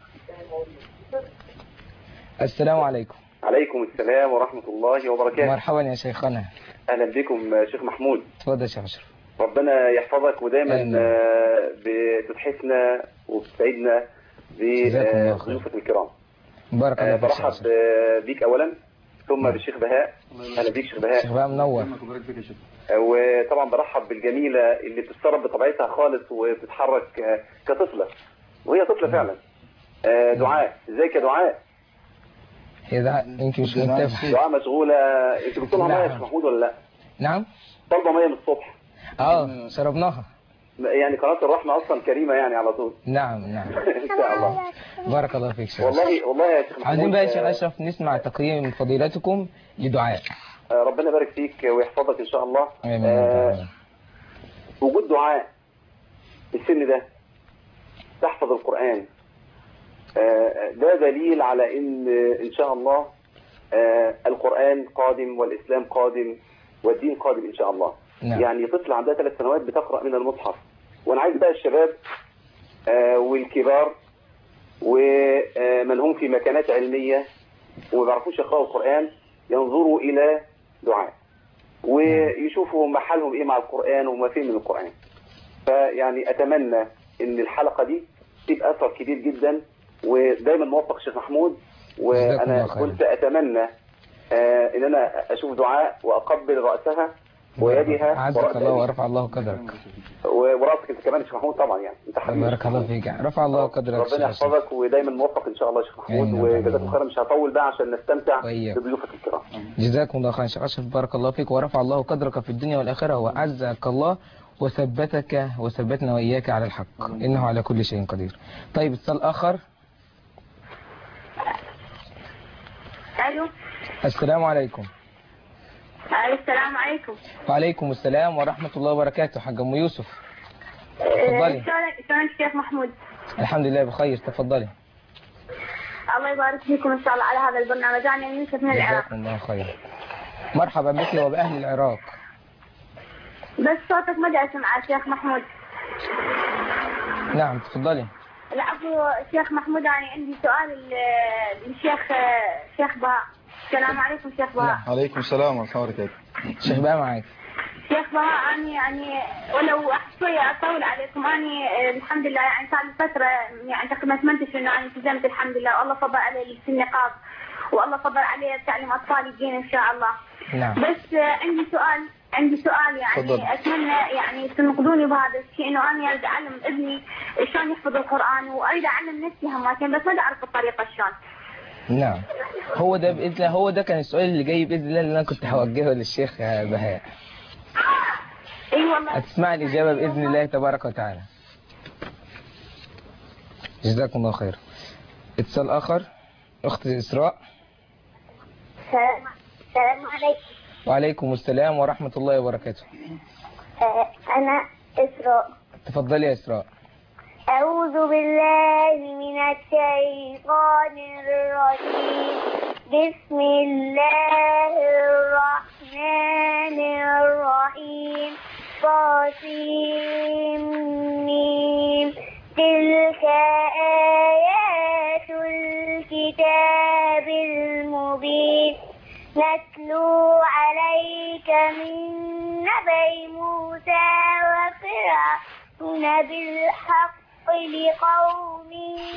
السلام عليكم. عليكم السلام ورحمة الله وبركاته. مرحبا يا شيخنا. أهلا بكم شيخ محمود. تفضل يا شيخ أشرف. ربنا يحفظك ودايما بتتحفنا وبتسعدنا بضيوفك الكرام. بارك الله فيك. برحب بيك أولا ثم بالشيخ بهاء. أهلا بيك شيخ بهاء. شيخ بهاء منور. وطبعا برحب بالجميلة اللي بتتصرف بطبيعتها خالص وبتتحرك كطفلة، وهي طفلة فعلا. دعاء، ازيك يا دعاء؟ هي دعاء يمكن مش متفق. دعاء مشغولة. انت بتطلع مية يا شيخ محمود ولا لا؟ نعم. طالبة مية من الصبح. شربناها. يعني قناة الرحمة أصلا كريمة يعني على طول. نعم. إن شاء الله. بارك الله فيك شيخ. والله يا شيخ محمود. عايزين بقى يا شيخ أشرف نسمع تقييم فضيلتكم لدعاء. ربنا يبارك فيك ويحفظك إن شاء الله. آمين. وجود دعاء السن ده تحفظ القرآن، ده دليل على إن شاء الله القرآن قادم والإسلام قادم والدين قادم إن شاء الله. نعم. يعني طفل عندها 3 سنوات بتقرأ من المصحف، وأنا عايز بقى الشباب والكبار ومن هم في مكانات علمية وما بيعرفوش يقرأوا القرآن ينظروا إلى دعاء ويشوفوا محلهم إيه مع القرآن وما فيه من القرآن. فيعني أتمنى إن الحلقة دي تبقى أثر كبير جدا، ودايما موفق شيخ محمود. وأنا كنت أتمنى إن أنا أشوف دعاء وأقبل رأسها ويدها عزك الله ورفع الله قدرك. وراسك انت كمان يا شيخ محمود طبعا، يعني انت حبيبي. بارك الله فيك، رفع الله قدرك. ربنا يحفظك ودايما موفق ان شاء الله يا شيخ محمود، وجزاكم خيرا. مش هطول بقى عشان نستمتع بضيوفك الكرام. جزاكم الله خيرا شيخ اشرف، بارك الله فيك ورفع الله قدرك في الدنيا والاخره، وعزك الله وثبتك وثبتنا واياك على الحق، انه على كل شيء قدير. طيب اتصال اخر. الو. السلام عليكم. السلام عليكم. وعليكم السلام ورحمة الله وبركاته. حاج أم يوسف تفضلي. شلونك شيخ محمود؟ الحمد لله بخير، تفضلي. الله يبارك فيكم ان شاء الله على هذا البرنامج. انا يوسف من العراق. جزاكم الله خير. مرحبا بك وبأهل العراق. بس صوتك ما دا اسمع شيخ محمود. نعم تفضلي. العفو شيخ محمود، انا عندي سؤال للشيخ بهاء. السلام عليكم شيخ بهاء. عليكم السلام ورحمة الله وبركاته. شيخ بهاء معاك. شيخ بهاء، أنا يعني ولو شوية أطول عليكم، أنا الحمد لله يعني صار لي فترة يعني تقريبا 8 أشهر إنه أنا التزمت الحمد لله، والله فضل علي في النقاب، والله فضل علي تعليم أطفالي الدين إن شاء الله. نعم. بس عندي سؤال يعني فضل. أتمنى يعني تنقذوني بهذا الشيء، إنه أنا أريد أعلم ابني شلون يحفظ القرآن، وأريد أعلم نفسي هماتين، بس ما أعرف الطريقة شلون. نعم، هو ده بإذن الله، هو ده كان السؤال اللي جاي بإذن الله اللي أنا كنت هوجهه للشيخ بهاء. اي والله. هتسمع الإجابة بإذن الله تبارك وتعالى. جزاكم الله خير. اتصال آخر. أخت إسراء. السلام عليكم. وعليكم السلام ورحمة الله وبركاته. أنا إسراء. تفضلي يا إسراء. أعوذ بالله من الشيطان الرجيم. بسم الله الرحمن الرحيم. طاسيم. تلك آيات الكتاب المبين. نتلو عليك من نبأ موسى وفرعون بالحق لقوم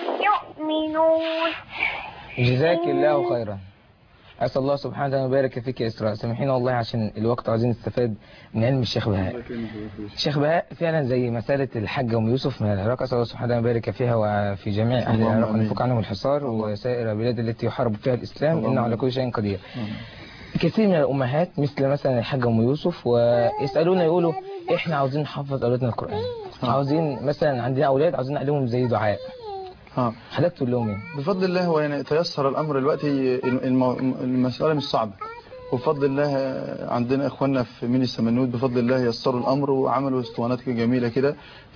يؤمنون. جزاك الله خيرا. أسأل الله سبحانه وتعالى يبارك فيك يا إسراء. سامحينا والله عشان الوقت، عايزين نستفاد من علم الشيخ بهاء. الشيخ بهاء فعلا زي مسألة الحاجة أم يوسف من العراق، أسأل الله سبحانه وتعالى يبارك فيها وفي جميع أهل العراق ونفك عنهم الحصار وسائر البلاد التي يحارب فيها الإسلام، إنه على كل شيء قدير. كثير من الأمهات مثل مثلا الحاجة أم يوسف ويسألونا يقولوا إحنا عاوزين نحفظ أولادنا القرآن، عاوزين مثلا عندنا أولاد عاوزين نعلمهم زي دعاء. حضرتك تقول لهم ايه؟ بفضل الله هو يعني تيسر الامر دلوقتي، المساله مش صعبه، وبفضل الله عندنا اخواننا في ميني السمنود بفضل الله يسروا الامر وعملوا اسطوانات جميله كده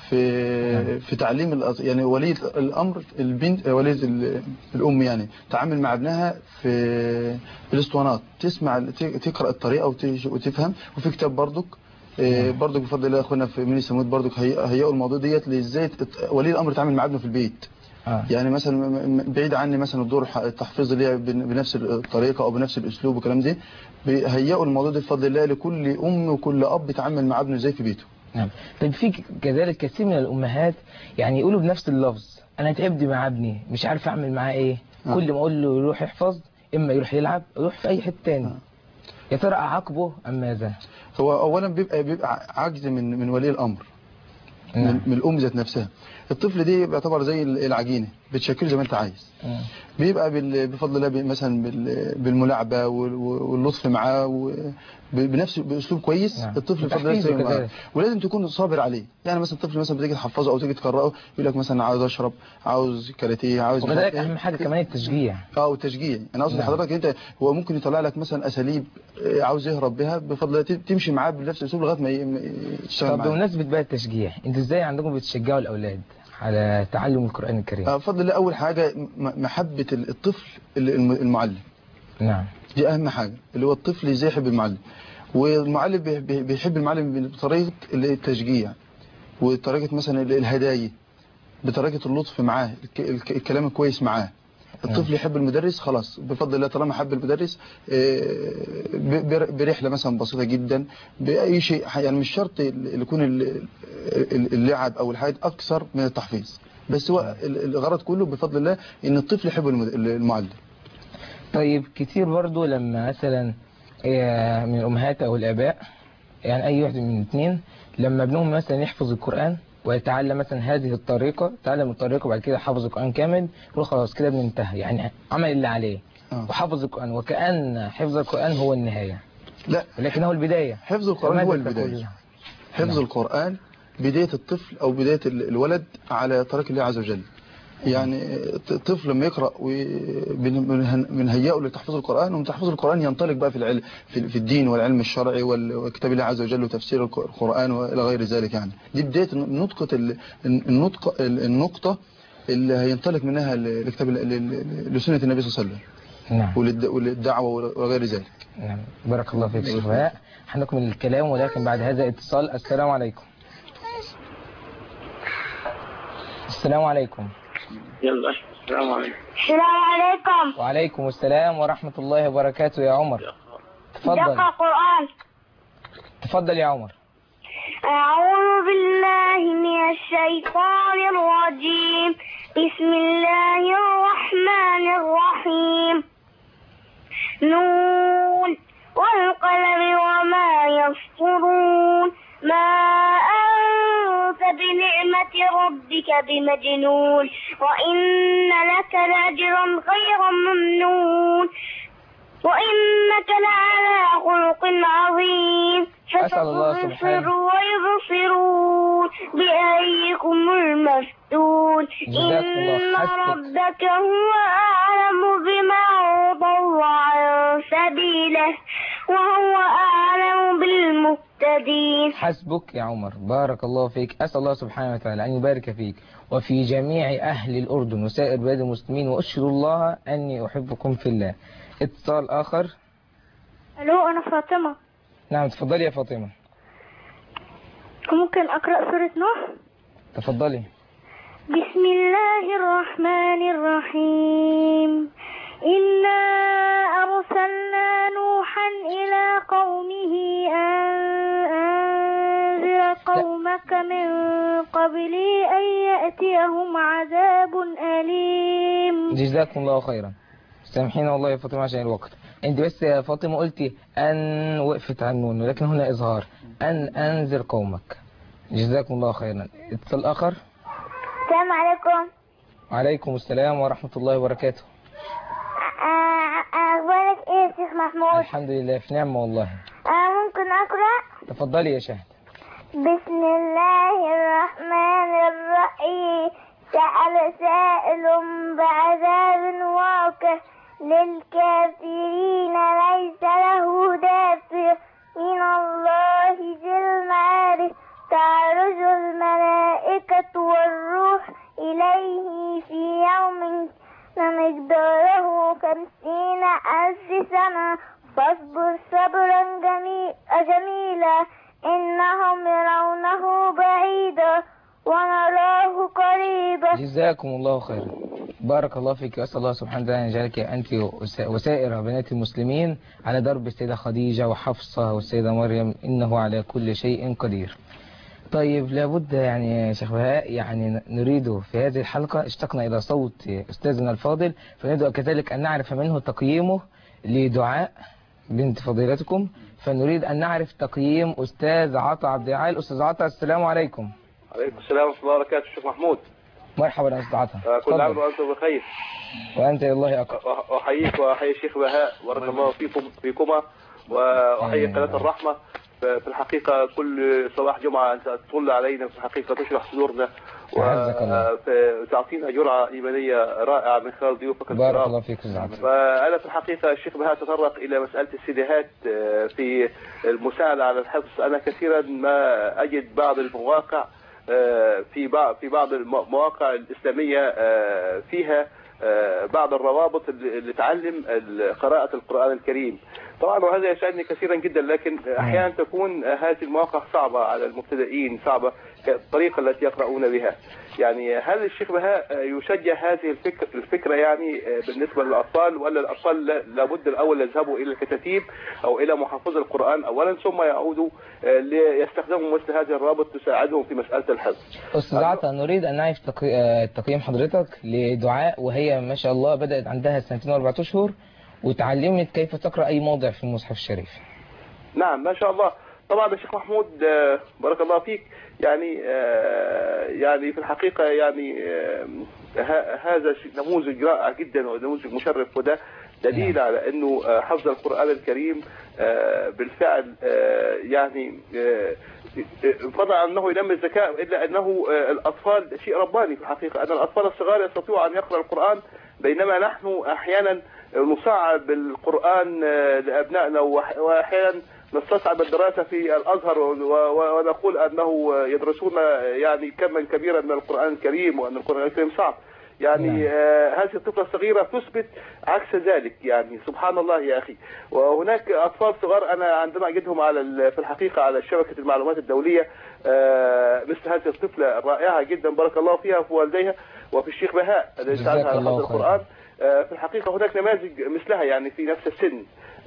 في تعليم يعني ولية الامر البنت ولية الام يعني تعامل مع ابنها في الاسطوانات، تسمع تقرا الطريقه وتفهم. وفي كتاب برضك بفضل الله اخواننا في ميني السمنود برضك هيئوا الموضوع ديت لازاي ولي الامر يتعامل مع ابنه في البيت. يعني مثلا بعيد عني مثلا الدور التحفيظ اللي هي بنفس الطريقه او بنفس الاسلوب والكلام ده، بيهيئوا الموضوع ده بفضل الله لكل ام وكل اب يتعامل مع ابنه ازاي في بيته. نعم. طيب في كذلك كثير من الامهات يعني يقولوا بنفس اللفظ انا تعبت مع ابني مش عارف اعمل معاه ايه، كل ما اقول له يروح يحفظ اما يروح يلعب يروح في اي حته ثاني. يا ترى اعاقبه ام ماذا؟ هو اولا بيبقى عجز من ولي الامر. من الام ذات نفسها. الطفل دي بيعتبر زي العجينه بتشكله زي ما انت عايز. بيبقى بفضل الله مثلا بالملاعبه واللطف معاه بنفس باسلوب كويس. الطفل بفضل الله ولازم تكون صابر عليه. يعني مثلا الطفل مثلا بتيجي تحفظه او تيجي تقراه يقول لك مثلا عاوز اشرب، عاوز كاراتيه، عاوز وكذلك اهم حاجه كمان التشجيع. والتشجيع. انا قصدي حضرتك انت هو ممكن يطلع لك مثلا اساليب عاوز يهرب بها بفضل الله تمشي معاه بنفس الاسلوب لغايه ما يشتغل معاه. طب بمناسبه بقى التشجيع، انتوا ازاي عندكم بتشجعوا الاولاد على تعلم القرآن الكريم؟ بفضل الله أول حاجة محبة الطفل المعلم. نعم. دي أهم حاجة، اللي هو الطفل ازاي يحب المعلم، والمعلم بيحب المعلم بطريقة التشجيع وطريقة مثلا الهدايا، بطريقة اللطف معاه، الكلام الكويس معاه. الطفل يحب المدرس خلاص بفضل الله طالما حب المدرس برحلة مثلا بسيطة جدا بأي شيء، يعني مش شرط يكون اللعب أو الحاجات أكثر من التحفيظ، بس هو الغرض كله بفضل الله إن الطفل يحب المعلم. طيب كتير برضو لما مثلا من الأمهات أو الآباء يعني أي واحد من الاثنين لما ابنهم مثلا يحفظ القرآن ويتعلم مثلا هذه الطريقة، تعلم الطريقة وبعد كده حفظ القرآن كامل، يقول خلاص كده ابن انتهى، يعني عمل اللي عليه وحفظ القرآن، وكأن حفظ القرآن هو النهاية. لا، ولكنه البداية. حفظ القرآن هو البداية. حفظ القرآن بداية الطفل أو بداية الولد على طريق الله عز وجل. يعني طفل لما يقرأ بنهيئه لتحفظ القرآن، ومن تحفظ القرآن ينطلق بقى في العلم في الدين والعلم الشرعي وكتاب الله عز وجل وتفسير القرآن وإلى غير ذلك. يعني دي بداية النقطة اللي هينطلق منها لكتاب لسنة النبي صلى الله عليه وسلم. نعم. وللدعوة وغير ذلك. نعم. بارك الله فيك شيخ بهاء. هنكمل الكلام ولكن بعد هذا اتصال. السلام عليكم. السلام عليكم. يلا السلام عليكم. السلام عليكم. وعليكم السلام ورحمة الله وبركاته يا عمر. تفضل. اقرأ قرآن. تفضل يا عمر. أعوذ بالله من الشيطان الرجيم. بسم الله الرحمن الرحيم. نون والقلم وما يسطرون. ما أنت بنعمة ربك بمجنون، وإن لك لأجرا غير ممنون، وإنك لعلى خلق عظيم. أسأل الله سبحانه ويبصرون بأيكم المفتون. إن ربك هو أعلم بمن ضل عن سبيله وهو أعلم بالمهتدين. حسبك يا عمر. بارك الله فيك. أسأل الله سبحانه وتعالى أن يبارك فيك وفي جميع أهل الأردن وسائر بلاد المسلمين، وأشهد الله أني أحبكم في الله. اتصال آخر. ألو، أنا فاطمة. نعم تفضلي يا فاطمة. ممكن أقرأ سورة نوح؟ تفضلي. بسم الله الرحمن الرحيم. إنا أرسلنا نوحا إلى قومه أنذر قومك من قبل أن يأتيهم عذاب أليم. جزاكم الله خيرا. سامحينا والله يا فاطمة عشان الوقت. انت بس يا فاطمة قلتي أن وقفت عن النون، ولكن هنا إظهار أن أنذر قومك. جزاكم الله خيرا. اتصال آخر. السلام عليكم. وعليكم السلام ورحمة الله وبركاته. أخبارك إيه يا شيخ محمود؟ الحمد لله في نعمة والله. ممكن أقرأ؟ تفضلي يا شهد. بسم الله الرحمن الرحيم. سأل سائل بعذاب واقع للكافرين ليس له دافع من الله ذي المعارف. تعرج الملائكة والروح إليه في يوم مقداره 50,000 سنة فاصبر صبرا جميلا إنهم يرونه بعيدا ونراه قريبا. جزاكم الله خيرا. بارك الله فيك. أسأل الله سبحانه وتعالى أن يجعلك أنت وسائر بنات المسلمين على درب السيدة خديجة وحفصة والسيدة مريم، إنه على كل شيء قدير. طيب لابد يعني يا شيخ بهاء يعني نريد في هذه الحلقة، اشتقنا إلى صوت أستاذنا الفاضل، فنريد كذلك أن نعرف منه تقييمه لدعاء بنت فضيلتكم، فنريد أن نعرف تقييم أستاذ عطا عبد العال. أستاذ عطا السلام عليكم. عليكم السلام ورحمة الله وبركاته. الشيخ محمود مرحبا يا أستاذ عطا. كل عام وأنتم بخير. وأنت الله أكبر. أحييك وأحيي الشيخ بهاء بارك الله فيكما، وأحيي قناة الرحمة. في الحقيقة كل صباح جمعة أنت تطل علينا في الحقيقة، تشرح صدورنا وتعطينا جرعة إيمانية رائعة من خلال ضيوفك الكرام. بارك الله فيك. فأنا في الحقيقة الشيخ بهاء تطرق إلى مسألة السيديهات في المساعدة على الحفظ. أنا كثيرا ما أجد بعض المواقع في بعض المواقع الإسلامية فيها بعض الروابط اللي تعلم قراءة القرآن الكريم. طبعا وهذا يسعدني كثيرا جدا، لكن أحيانا تكون هذه المواقع صعبة على المبتدئين، صعبة الطريقة التي يقرؤون بها. يعني هل الشيخ بهاء يشجع هذه الفكرة يعني بالنسبة للأطفال، ولا الأطفال لابد الأول يذهبوا إلى الكتاتيب أو إلى محافظ القرآن أولا ثم يعودوا ليستخدموا مثل هذه الروابط تساعدهم في مسألة الحفظ؟ أستاذ عطا نريد أن نعرف تقييم حضرتك لدعاء، وهي ما شاء الله بدأت عندها 2 و4 أشهر وتعلمت كيف تقرأ أي موضع في المصحف الشريف. نعم ما شاء الله. طبعا الشيخ محمود بارك الله فيك، يعني في الحقيقة يعني هذا نموذج رائع جدا ونموذج مشرف، وده دليل على انه حفظ القرآن الكريم بالفعل يعني فضلا عن انه ينمي الذكاء، الا انه الاطفال شيء رباني في الحقيقة، ان الاطفال الصغار يستطيعوا ان يقرأ القرآن، بينما نحن احيانا نصعب القرآن لابنائنا، واحيانا نستصعب الدراسة في الازهر ونقول انه يدرسون يعني كما كبيرا من القرآن الكريم، وان القرآن الكريم صعب. يعني هذه الطفلة الصغيرة تثبت عكس ذلك، يعني سبحان الله يا أخي. وهناك أطفال صغار أنا عندما أجدهم في الحقيقة على شبكة المعلومات الدولية، مثل هذه الطفلة الرائعة جدا بارك الله فيها وفي والديها وفي الشيخ بهاء الذي تعرف على حفظ القرآن. في الحقيقة هناك نماذج مثلها يعني في نفس السن،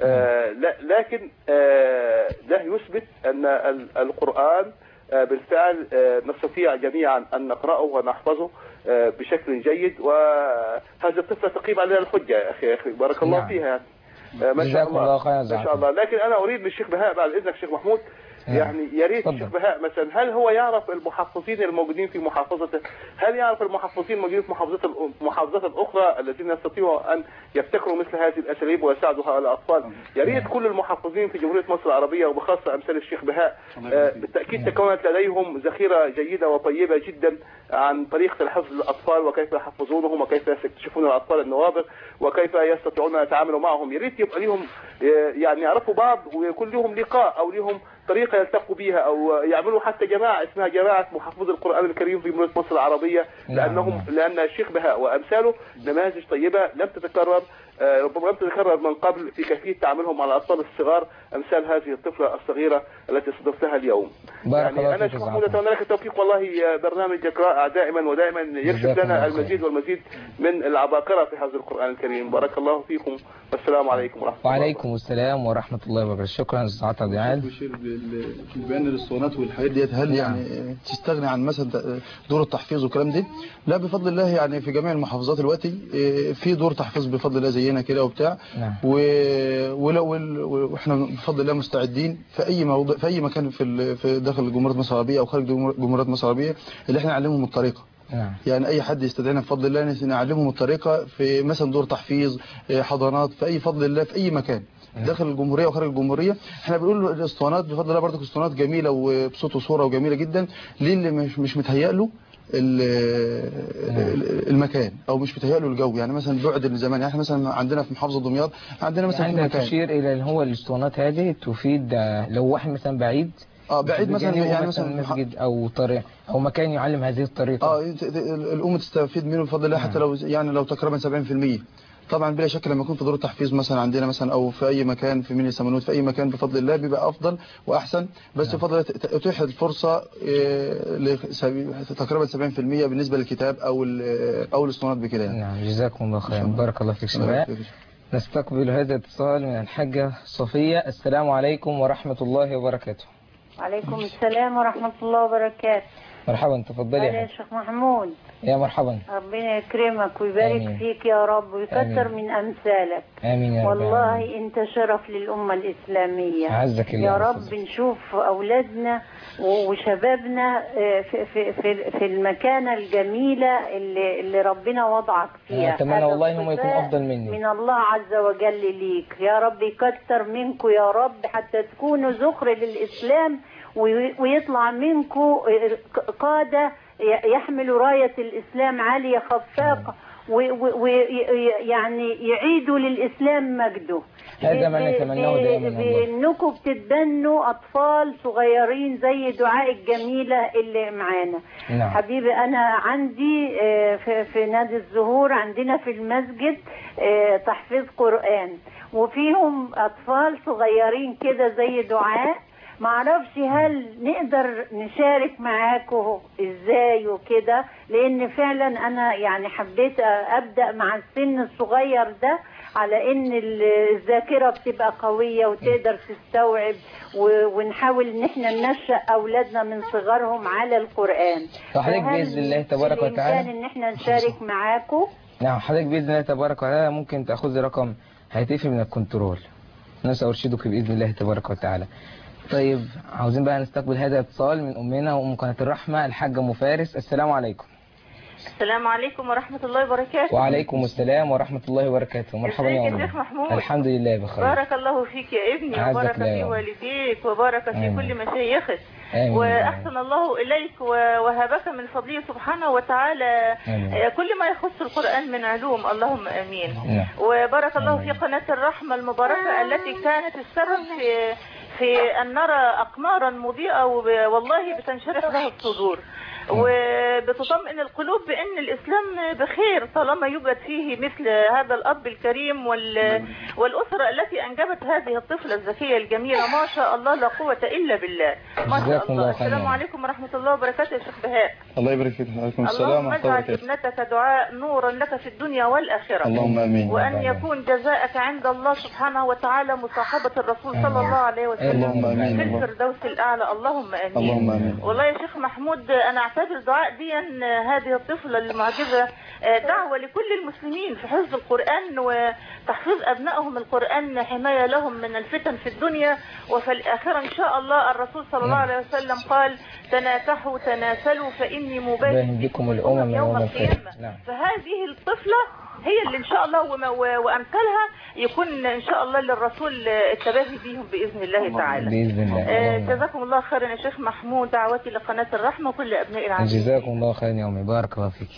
لكن ده يثبت أن القرآن بالفعل نستطيع جميعا أن نقرأه ونحفظه بشكل جيد، وهذه الطفلة تقيم علينا الحجة يا أخي بارك الله فيها يعني. ما شاء الله. لكن أنا أريد من الشيخ بهاء بعد إذنك شيخ محمود، يعني يا ريت الشيخ بهاء مثلا، هل هو يعرف المحفظين الموجودين في محافظته؟ هل يعرف المحفظين الموجودين في المحافظات الأخرى الذين يستطيعوا أن يبتكروا مثل هذه الأساليب ويساعدوا هؤلاء الأطفال؟ يا ريت كل المحفظين في جمهورية مصر العربية وبخاصة أمثال الشيخ بهاء بالتأكيد تكونت لديهم ذخيرة جيدة وطيبة جدا عن طريقة الحفظ للأطفال، وكيف يحفظونهم، وكيف يكتشفون الأطفال النوابغ، وكيف يستطيعون أن يتعاملوا معهم. يا ريت يبقى لهم يعني يعرفوا بعض، ويكون لهم لقاء أو لهم طريقة يلتقوا بيها، أو يعملوا حتى جماعة اسمها جماعة محفظي القرآن الكريم في جمهورية مصر العربية، لأن الشيخ بهاء وأمثاله نماذج طيبة لم تتكرر، ربما لم تتكرر من قبل في كيفية تعاملهم مع الأطفال الصغار أمثال هذه الطفلة الصغيرة التي استضفتها اليوم. يعني أنا شيخ محمود أتمنى لك التوفيق، والله برنامجك رائع دائما ودائما يكشف لنا المزيد والمزيد من العباقرة في حفظ القرآن الكريم. بارك الله فيكم، والسلام عليكم ورحمة الله. وعليكم السلام ورحمة الله وبركاته. شكرا سعادة عبد في البيان الاسطوانات والحاجات ديت، هل يعني تستغني عن مثلا دور التحفيظ والكلام ده؟ لا بفضل الله، يعني في جميع المحافظات دلوقتي في دور تحفيظ بفضل الله زينا كده وبتاع، واحنا بفضل الله مستعدين في اي موضوع في اي مكان في داخل جمهورية مصر العربية او خارج جمهورية مصر العربية اللي احنا نعلمهم الطريقة. يعني اي حد يستدعينا بفضل الله نعلمهم الطريقة في مثلا دور تحفيظ، حضانات، في اي فضل الله في اي مكان داخل الجمهورية وخارج الجمهورية. احنا بنقول الاسطوانات بفضل الله برضك اسطوانات جميلة وبصوت وصورة وجميلة جدا، ليه اللي مش متهيأ له المكان او مش متهيأ له الجو، يعني مثلا بعد الزمان. يعني احنا مثلا عندنا في محافظة دمياط عندنا مثلا يعني في مكان تشير الى ان هو الاسطوانات هذه تفيد لو واحد مثلا بعيد بعيد مثلا، يعني مثلا مسجد او طريق او مكان يعلم هذه الطريقة، الام تستفيد منه بفضل الله، حتى لو يعني لو تقريبا 70%. طبعا بلا شك لما يكون في دور التحفيز مثلا عندنا مثلا او في اي مكان في ميني سمنود في اي مكان بفضل الله بيبقى افضل واحسن، بس بفضل الله اتيحت الفرصه تقريبا 70% بالنسبه للكتاب او الاسطوانات بكده يعني. نعم جزاكم الله خيرا، بارك الله فيك شباب. نستقبل هذا الاتصال من الحاجة صفية. السلام عليكم ورحمة الله وبركاته. وعليكم السلام ورحمة الله وبركاته. مرحبا، تفضلي يا شيخ محمود. يا مرحبا. ربنا يكرمك ويبارك آمين. فيك يا رب ويكثر من أمثالك. آمين يا رب. والله أنت شرف للأمة الإسلامية. عزك الله يا رب نشوف أولادنا وشبابنا في المكانة الجميلة اللي ربنا وضعك فيها. أتمنى والله إنهم يكونوا أفضل مني. من الله عز وجل ليك يا رب، يكثر منكم يا رب حتى تكونوا ذخر للإسلام، ويطلع منكم قادة يحملوا راية الإسلام عالية خفاقة، ويعني يعيدوا للإسلام مجده. هذا ما نتمناه دائما بأنكم بتتبنوا أطفال صغيرين زي دعاء الجميلة اللي معانا. نعم. حبيبي أنا عندي في نادي الزهور عندنا في المسجد تحفيظ قرآن، وفيهم أطفال صغيرين كده زي دعاء. معرفش هل نقدر نشارك معاكم ازاي وكده، لان فعلا انا يعني حبيت ابدأ مع السن الصغير ده على ان الذاكرة بتبقى قوية وتقدر تستوعب، ونحاول ان احنا ننشأ اولادنا من صغرهم على القرآن. فحضرتك بإذن الله تبارك وتعالى ان احنا نشارك معاكم. نعم حضرتك بإذن الله تبارك وتعالى ممكن تأخذ رقم هاتفي من الكنترول، سأرشدك بإذن الله تبارك وتعالى. طيب عاوزين بقى نستقبل هذا الاتصال من أمنا وأم قناة الرحمة الحاجة أم فارس. السلام عليكم. السلام عليكم ورحمة الله وبركاته. وعليكم السلام ورحمة الله وبركاته. مرحبا يا أم. شيخ محمود. الحمد لله بخير. بارك الله فيك يا ابني، وبارك في والديك، وبارك في كل مشايخك، وأحسن الله إليك ووهبك من فضله سبحانه وتعالى كل ما يخص القرآن من علوم، اللهم آمين. وبارك الله في قناة الرحمة المباركة التي كانت السبب في أن نرى أقمارا مضيئة والله بتنشرح لها الصدور وبتطمئن القلوب بأن الإسلام بخير طالما يوجد فيه مثل هذا الأب الكريم والأسرة التي أنجبت هذه الطفلة الذكية الجميلة. ما شاء الله لا قوة إلا بالله، ما شاء الله. السلام عليكم ورحمة الله وبركاته يا شيخ بهاء. الله يبارك فيك. وعليكم السلام ورحمة الله وبركاته. اللهم اجعل ابنتك دعاء نورا لك في الدنيا والآخرة، اللهم آمين. وأن يكون جزاءك عند الله سبحانه وتعالى مصاحبة الرسول صلى الله عليه وسلم في الفردوس الأعلى، اللهم آمين. اللهم آمين. والله يا شيخ محمود أنا أعتبر دعاء دي هذه الطفلة المعجزة دعوة لكل المسلمين في حفظ القرآن وتحفيظ أبنائهم القرآن، حماية لهم من الفتن في الدنيا وفي الآخرة إن شاء الله. الرسول صلى الله عليه وسلم قال تناكحوا تناسلوا فإني مباين بكم الأمم يوم القيامة. فهذه الطفلة هي اللي إن شاء الله وأمثالها يكون إن شاء الله للرسول التباهي بهم بإذن الله تعالى. بإذن الله. جزاكم الله خيرا يا شيخ محمود، دعوتي لقناة الرحمة وكل أبناء العالم. جزاكم الله خيرا يا أمي، بارك الله فيك.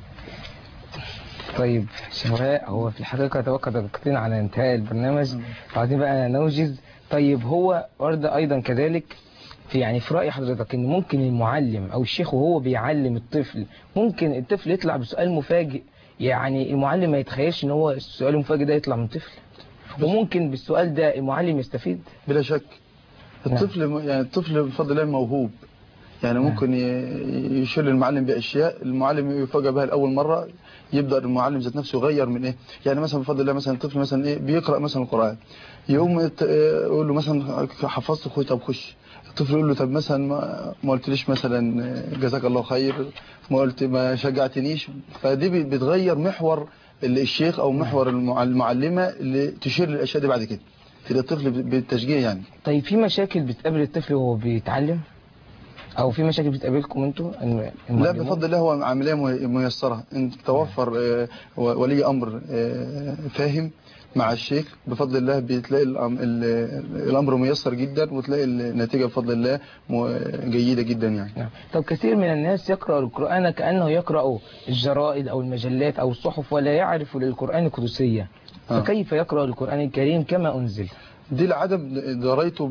طيب شباب، هو في الحقيقة توقع دقيقتين على انتهاء البرنامج، وبعدين بقى نوجز. طيب هو ورد أيضا كذلك في رأي حضرتك إن ممكن المعلم أو الشيخ وهو بيعلم الطفل ممكن الطفل يطلع بسؤال مفاجئ، المعلم ما يتخيلش إن هو السؤال المفاجئ ده يطلع من طفل، وممكن بالسؤال ده المعلم يستفيد؟ بلا شك. الطفل الطفل بفضل الله موهوب، ممكن يشير المعلم بأشياء المعلم يفاجئ بها لأول مرة، يبدأ المعلم ذات نفسه يغير من مثلا بفضل الله مثلا الطفل مثلا بيقرأ مثلا القرآن، يقوم يقول له مثلا حفظت اخوي، طب خش. الطفل يقول له طب مثلا ما قلتليش مثلا جزاك الله خير، ما شجعتنيش. فدي بتغير محور الشيخ او محور المعلمة اللي تشير للاشياء دي بعد كده في الطفل بالتشجيع طيب في مشاكل بتقابل الطفل وهو بيتعلم او في مشاكل بتقابلكم انتوا؟ لا بفضل الله هو عملية ميسرة، انت توفر ولي امر فاهم مع الشيخ بفضل الله، بتلاقي الامر ميسر جدا وتلاقي النتيجة بفضل الله جيدة جدا طب كثير من الناس يقرأ القرآن كأنه يقرأ الجرائد او المجلات او الصحف ولا يعرف للقرآن قدسية، فكيف يقرأ القرآن الكريم كما أنزل؟ دي لعدم دريته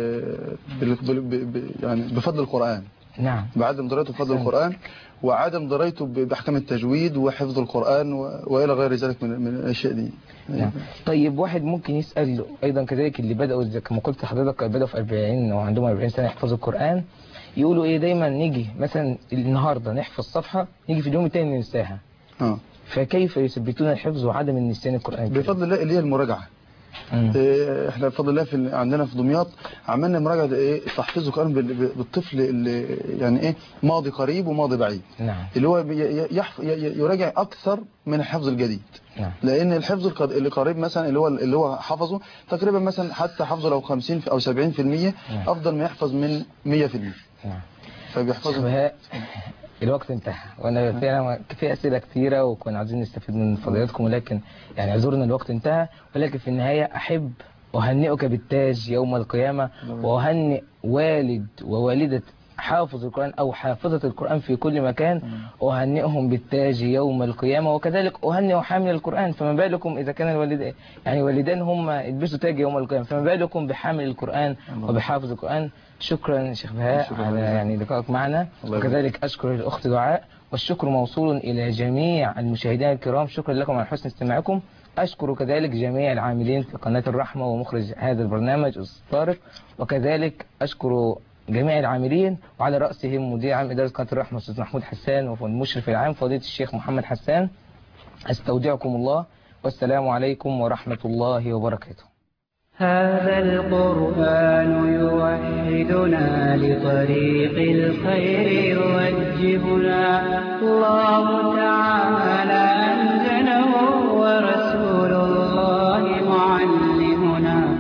بفضل القرآن. نعم. بعدم دريته بفضل القرآن وعدم دريته بأحكام التجويد وحفظ القرآن وإلى غير ذلك من الأشياء دي. نعم. طيب واحد ممكن يسأل أيضا كذلك اللي بدأوا كما قلت لحضرتك بدأوا في 40 وعندهم 40 سنة يحفظوا القرآن، يقولوا دايما نيجي مثلا النهاردة نحفظ صفحة نيجي في اليوم الثاني ننساها. فكيف يثبتون الحفظ وعدم النسيان القرآن؟ بفضل الله اللي هي المراجعة. احنا بفضل الله عندنا في دمياط عملنا مراجعه تحفيظ القرآن بالطفل اللي ماضي قريب وماضي بعيد. نعم. اللي هو يراجع اكثر من الحفظ الجديد. نعم. لان الحفظ اللي قريب مثلا اللي هو حفظه تقريبا مثلا حتى حفظه لو 50 او 70% افضل ما يحفظ من 100%. نعم. فبيحفظه. الوقت انتهى وانا فعلا في اسئله كثيره وكنا عايزين نستفيد من فضيلتكم، ولكن اعذرنا الوقت انتهى. ولكن في النهايه احب اهنئك بالتاج يوم القيامه، واهنئ والد ووالده حافظ القرآن أو حافظة القرآن في كل مكان، أهنئهم بالتاج يوم القيامة، وكذلك أهنئ حامل القرآن. فما بالكم إذا كان الوالدين والدان هم يلبسوا تاج يوم القيامة، فما بالكم بحامل القرآن وبحافظ القرآن. شكرا شيخ بهاء على لقائك معنا، وكذلك أشكر الأخت دعاء، والشكر موصول إلى جميع المشاهدين الكرام. شكرا لكم على حسن استماعكم. أشكر كذلك جميع العاملين في قناة الرحمة ومخرج هذا البرنامج أستاذ طارق، وكذلك أشكر جميع العاملين وعلى رأسهم مدير عام إدارة قناة الرحمة أستاذ محمود حسان، والمشرف العام فضيلة الشيخ محمد حسان. أستودعكم الله والسلام عليكم ورحمة الله وبركاته. هذا القرآن يوحدنا لطريق الخير يوجهنا، الله تعالى أنزله ورسول الله معلمنا،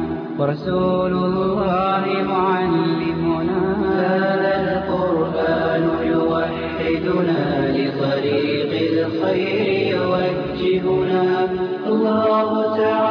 رسول الله معلمنا. هذا القرآن يوحدنا لطريق الخير يوجهنا. الله تعالى